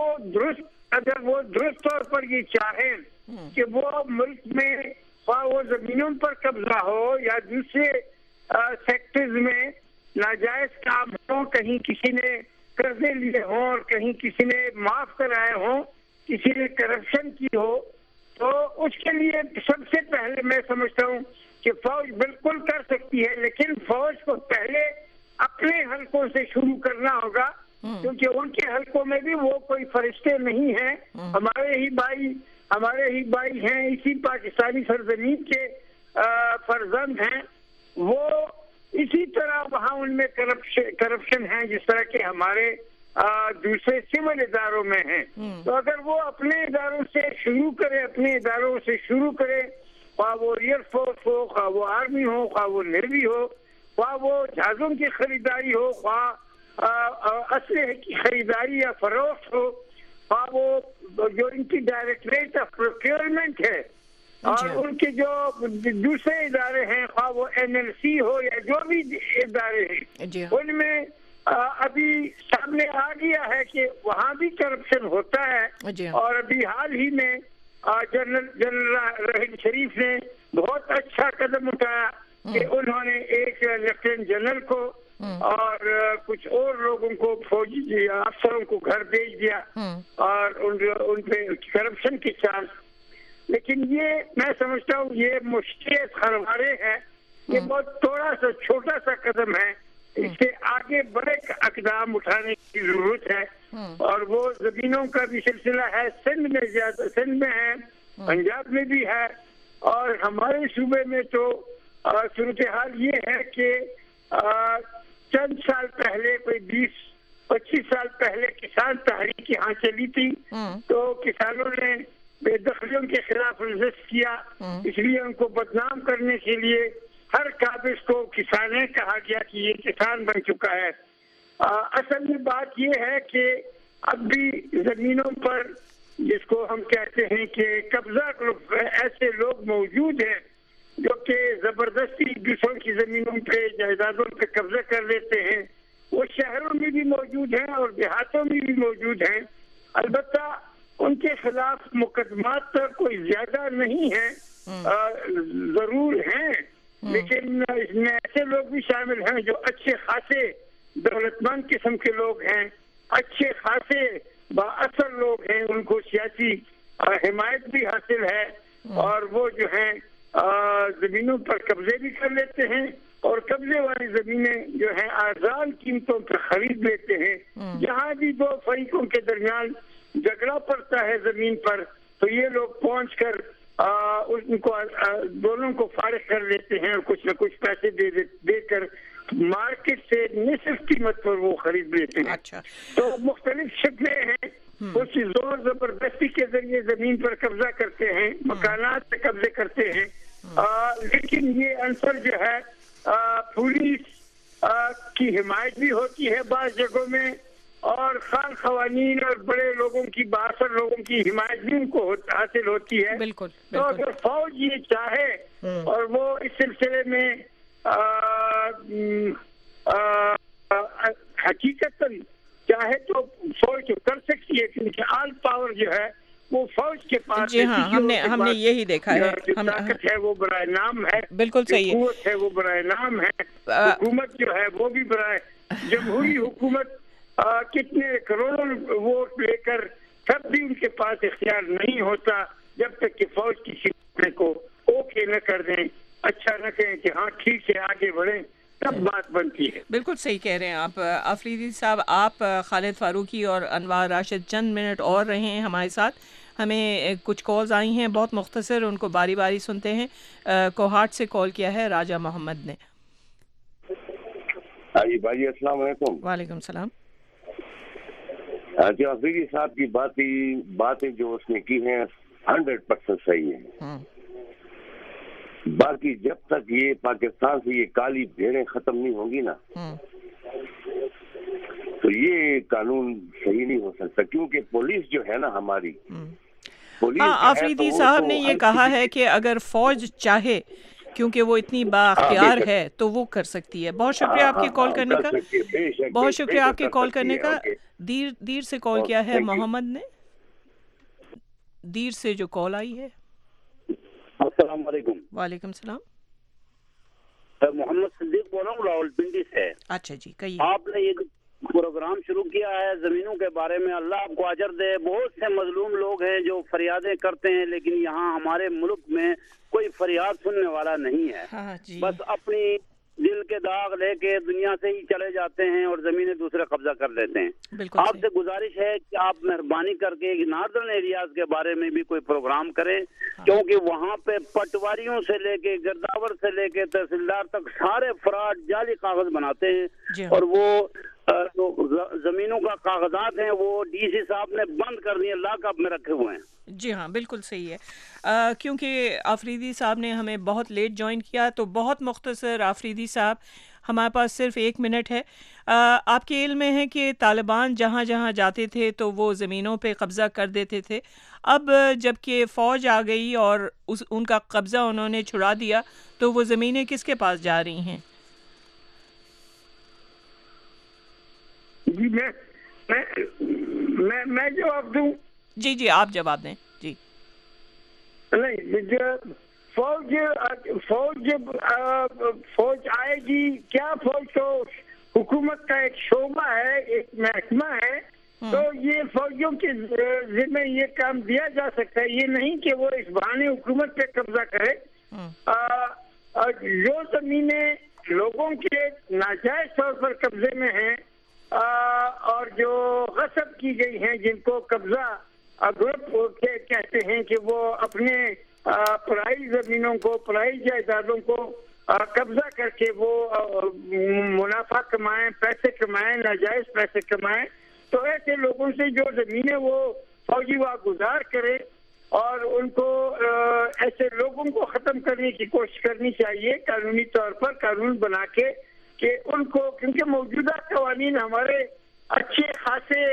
Speaker 17: درست طور پر یہ چاہیں کہ وہ ملک میں خواہ وہ زمینوں پر قبضہ ہو یا دوسرے سیکٹرز میں ناجائز کام ہو، کہیں کسی نے قرضے لیے ہوں اور کہیں کسی نے معاف کرائے ہوں، کسی نے کرپشن کی ہو، تو اس کے لیے سب سے پہلے میں سمجھتا ہوں کہ فوج بالکل کر سکتی ہے، لیکن فوج کو پہلے اپنے حلقوں سے شروع کرنا ہوگا، کیونکہ ان کے حلقوں میں بھی وہ کوئی فرشتے نہیں ہیں، ہمارے ہی بھائی ہیں، اسی پاکستانی سرزمین کے فرزند ہیں. وہ اسی طرح وہاں ان میں کرپشن ہے جس طرح کے ہمارے دوسرے سول اداروں میں ہیں. تو اگر وہ اپنے اداروں سے شروع کرے، خواہ وہ ایئر فورس ہو، خواہ وہ آرمی ہو، خواہ وہ نیوی ہو، خواہ وہ جہازوں کی خریداری ہو، خواہ اسلحے کی خریداری یا فروخت ہو، خواہ وہ جو ان کی ڈائریکٹریٹ آف پروکیورمنٹ ہے، اور ان کے جو دوسرے ادارے ہیں، خواہ وہ NLC ہو یا جو بھی ادارے ہیں، ان میں ابھی سامنے آ گیا ہے کہ وہاں بھی کرپشن ہوتا ہے. اور ابھی حال ہی میں جنرل راحیل شریف نے بہت اچھا قدم اٹھایا کہ انہوں نے ایک لیفٹیننٹ جنرل کو اور کچھ اور لوگوں کو، فوجی افسروں کو گھر بھیج دیا اور ان پہ کرپشن کے چانس. لیکن یہ میں سمجھتا ہوں یہ مشکل خروارے ہے، یہ بہت تھوڑا سا چھوٹا سا قدم ہے، اس سے آگے بڑے اقدام اٹھانے کی ضرورت ہے. اور وہ زمینوں کا بھی سلسلہ ہے، سندھ میں ہے، پنجاب میں بھی ہے، اور ہمارے صوبے میں تو صورتحال یہ ہے کہ چند سال پہلے، کوئی 20-25 سال پہلے کسان تحریک یہاں چلی تھی، تو کسانوں نے بے دخلیوں کے خلاف ریزسٹ کیا. اس لیے ان کو بدنام کرنے کے لیے ہر قابض کو کسانیں کہا گیا کہ یہ کسان بن چکا ہے. اصل میں بات یہ ہے کہ اب بھی زمینوں پر، جس کو ہم کہتے ہیں کہ قبضہ، ایسے لوگ موجود ہیں جو کہ زبردستی دوسروں کی زمینوں پہ، جائیدادوں پہ قبضہ کر لیتے ہیں. وہ شہروں میں بھی موجود ہیں اور دیہاتوں میں بھی موجود ہیں. البتہ ان کے خلاف مقدمات تو کوئی زیادہ نہیں ہیں، ضرور ہیں، لیکن اس میں ایسے لوگ بھی شامل ہیں جو اچھے خاصے دولت مند قسم کے لوگ ہیں، اچھے خاصے بااثر لوگ ہیں، ان کو سیاسی حمایت بھی حاصل ہے، اور وہ جو ہیں زمینوں پر قبضے بھی کر لیتے ہیں، اور قبضے والی زمینیں جو ہیں ارزان قیمتوں پر خرید لیتے ہیں. جہاں بھی دو فریقوں کے درمیان جھگڑا پڑتا ہے زمین پر، تو یہ لوگ پہنچ کر ان کو دونوں کو فارغ کر لیتے ہیں اور کچھ نہ کچھ پیسے دے کر مارکیٹ سے نصف قیمت پر وہ خرید لیتے ہیں. تو مختلف شکلیں ہیں कुछ जोर जबरदस्ती के जरिए जमीन पर कब्जा करते हैं, मकानात पे कब्जे करते हैं। लेकिन ये अंसर जो है पुलिस की हिमायत भी होती है बाज़ जगहों में, और खान खवानीन और बड़े लोगों की, बासर लोगों की हिमायत भी उनको हासिल होती है।
Speaker 2: बिल्कुल,
Speaker 17: तो अगर फौज ये चाहे और वो इस सिलसिले में हकीकतन चाहे तो फौज तो कर सकती है, क्योंकि ऑल पावर जो है वो फौज के पास।
Speaker 2: जी हाँ, हमने यही देखा है।
Speaker 17: ताकत है वो बराए नाम है,
Speaker 2: बिल्कुल सही है,
Speaker 17: कुव्वत है वो बराए नाम है, हुकूमत जो है वो भी बराए जमहूरी हुकूमत। कितने करोड़ों वोट लेकर तब भी उनके पास इख्तियार नहीं होता जब तक कि फौज की सिफारिश को ओके न कर दें, अच्छा न कहें कि हाँ ठीक है आगे बढ़ें, तब बात बनती है।
Speaker 2: बिल्कुल सही कह रहे हैं आप आफरीदी साहब। आप खालिद फारूकी और अनवार राशिद चंद मिनट और रहे हैं हमारे साथ। हमें कुछ कॉल्स आई हैं, बहुत मुख्तसर, उनको बारी बारी सुनते हैं। कोहाट से कॉल किया है राजा मोहम्मद ने।
Speaker 18: जी भाई, अस्सलाम वालेकुम।
Speaker 2: वालेकुम सलाम।
Speaker 18: जो अफरीदी साहब की बातें जो उसने की हैं 100% सही है। बाकी जब तक ये पाकिस्तान से ये काली भेड़ें खत्म नहीं होंगी ना, तो ये कानून सही नहीं हो सकता। क्योंकि पुलिस जो है ना हमारी,
Speaker 2: आफरीदी साहब ने ये कहा है कि अगर फौज चाहे, क्योंकि वो इतनी बाख्तियार है, तो वो कर सकती है। बहुत शुक्रिया आपके कॉल करने का, बहुत शुक्रिया आपके कॉल करने का। दीर से कॉल किया है मोहम्मद ने, दीर से जो कॉल आई है।
Speaker 19: अस्सलाम वालेकुम।
Speaker 2: वालेकुम सलाम।
Speaker 19: मोहम्मद सिद्दीक बोल रहा हूँ रावलपिंडी से।
Speaker 2: अच्छा जी, कहिए।
Speaker 19: आपने ये प्रोग्राम शुरू किया है जमीनों के बारे में, अल्लाह आपको अजर दे। बहुत से मजलूम लोग हैं जो फरियादें करते हैं, लेकिन यहाँ हमारे मुल्क में कोई फरियाद सुनने वाला नहीं है।
Speaker 2: हाँ जी।
Speaker 19: बस अपनी दिल के दाग लेके दुनिया से ही चले जाते हैं और जमीनें दूसरे कब्जा कर लेते हैं। आपसे गुजारिश है कि आप मेहरबानी करके नॉर्दर्न एरियाज के बारे में भी कोई प्रोग्राम करें। हाँ। क्योंकि वहाँ पे पटवारियों से लेके गिरदावर से लेके तहसीलदार तक सारे फ्रॉड जाली कागज बनाते हैं, और वो जो जमीनों का कागजात हैं वो डीसी साहब ने बंद कर दिए, लॉकअप में रखे हुए हैं।
Speaker 2: जी हाँ, बिल्कुल सही है। क्योंकि आफरीदी साहब ने हमें बहुत लेट ज्वाइन किया, तो बहुत मुख्तसर आफरीदी साहब, हमारे पास सिर्फ 1 मिनट है। आपके इल्म में है कि तालिबान जहाँ जहाँ जाते थे तो वो ज़मीनों पे कब्ज़ा कर देते थे। अब जबकि फ़ौज आ गई और उनका कब्ज़ा उन्होंने छुड़ा दिया, तो वो ज़मीनें किसके पास जा रही हैं?
Speaker 17: जी मैं जवाब दूं? जी
Speaker 2: आप जवाब दें। जी
Speaker 17: नहीं, फौज आएगी क्या? फौज तो हुकूमत का एक शोबा है, एक महकमा है, तो ये फौजियों के जिम्मे ये काम दिया जा सकता है। ये नहीं कि वो इस बहाने हुकूमत पे कब्जा करे। जो जमीनें लोगों के नाजायज तौर पर कब्जे में हैं और जो गसब की गई हैं, जिनको कब्जा ग्रुप कहते हैं कि वो अपने पराई जमीनों को, पराई जायदादों को कब्जा करके वो मुनाफा कमाएं, पैसे कमाएं, नाजायज पैसे कमाएं, तो ऐसे लोगों से जो जमीनें वो फौजी वहाँ गुजार करे और उनको ऐसे लोगों को खत्म करने की कोशिश करनी चाहिए कानूनी तौर पर, कानून बना के कि उनको, क्योंकि मौजूदा कवानीन हमारे अच्छे खासे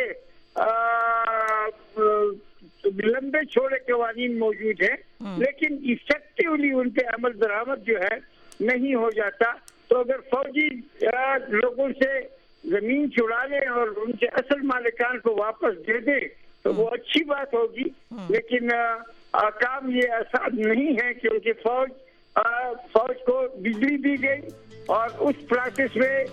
Speaker 17: लंबे छोड़े कवानीन मौजूद हैं, लेकिन इफेक्टिवली उन पे अमल दरामद जो है नहीं हो जाता। तो अगर फौजी लोगों से जमीन छुड़ा लें और उनके असल मालिकान को वापस दे दे तो वो अच्छी बात होगी, लेकिन काम ये आसान नहीं है, क्योंकि फौज को बिजली दी गई और उस प्रोसेस में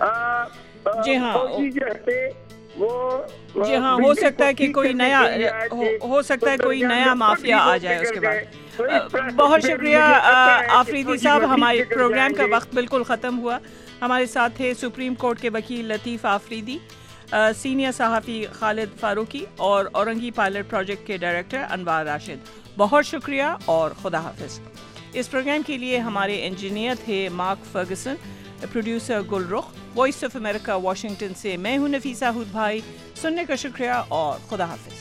Speaker 17: फौजी जो है वो
Speaker 2: जी हाँ, हो सकता है कि कोई नया हो सकता है कोई नया माफिया आ जाए उसके बाद। बहुत शुक्रिया आफरीदी साहब, हमारे प्रोग्राम का वक्त बिल्कुल ख़त्म हुआ। हमारे साथ थे सुप्रीम कोर्ट के वकील लतीफ़ आफरीदी, सीनियर सहाफ़ी खालिद फारूकी और औरंगी पायलट प्रोजेक्ट के डायरेक्टर अनवार राशिद। बहुत शुक्रिया और खुदा हाफिज़। इस प्रोग्राम के लिए हमारे इंजीनियर थे Mark Ferguson. Producer Gulrukh. Voice of America Washington से मैं हूं नफीसा हुद भाई। सुनने का शुक्रिया और खुदा हाफिज।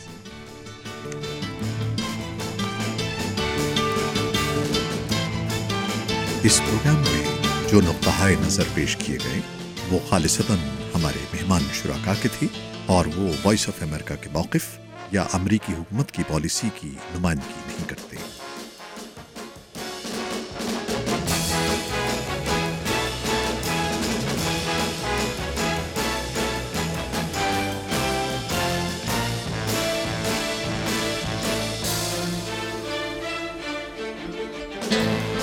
Speaker 20: इस प्रोग्राम में जो नुक्ता-ए नज़र पेश किए गए वो खालिसतन हमारे मेहमान शुराका के थे और वो वॉइस ऑफ अमेरिका के मौक़िफ़ या अमरीकी हुकूमत की पॉलिसी की नुमाइंदगी नहीं करते।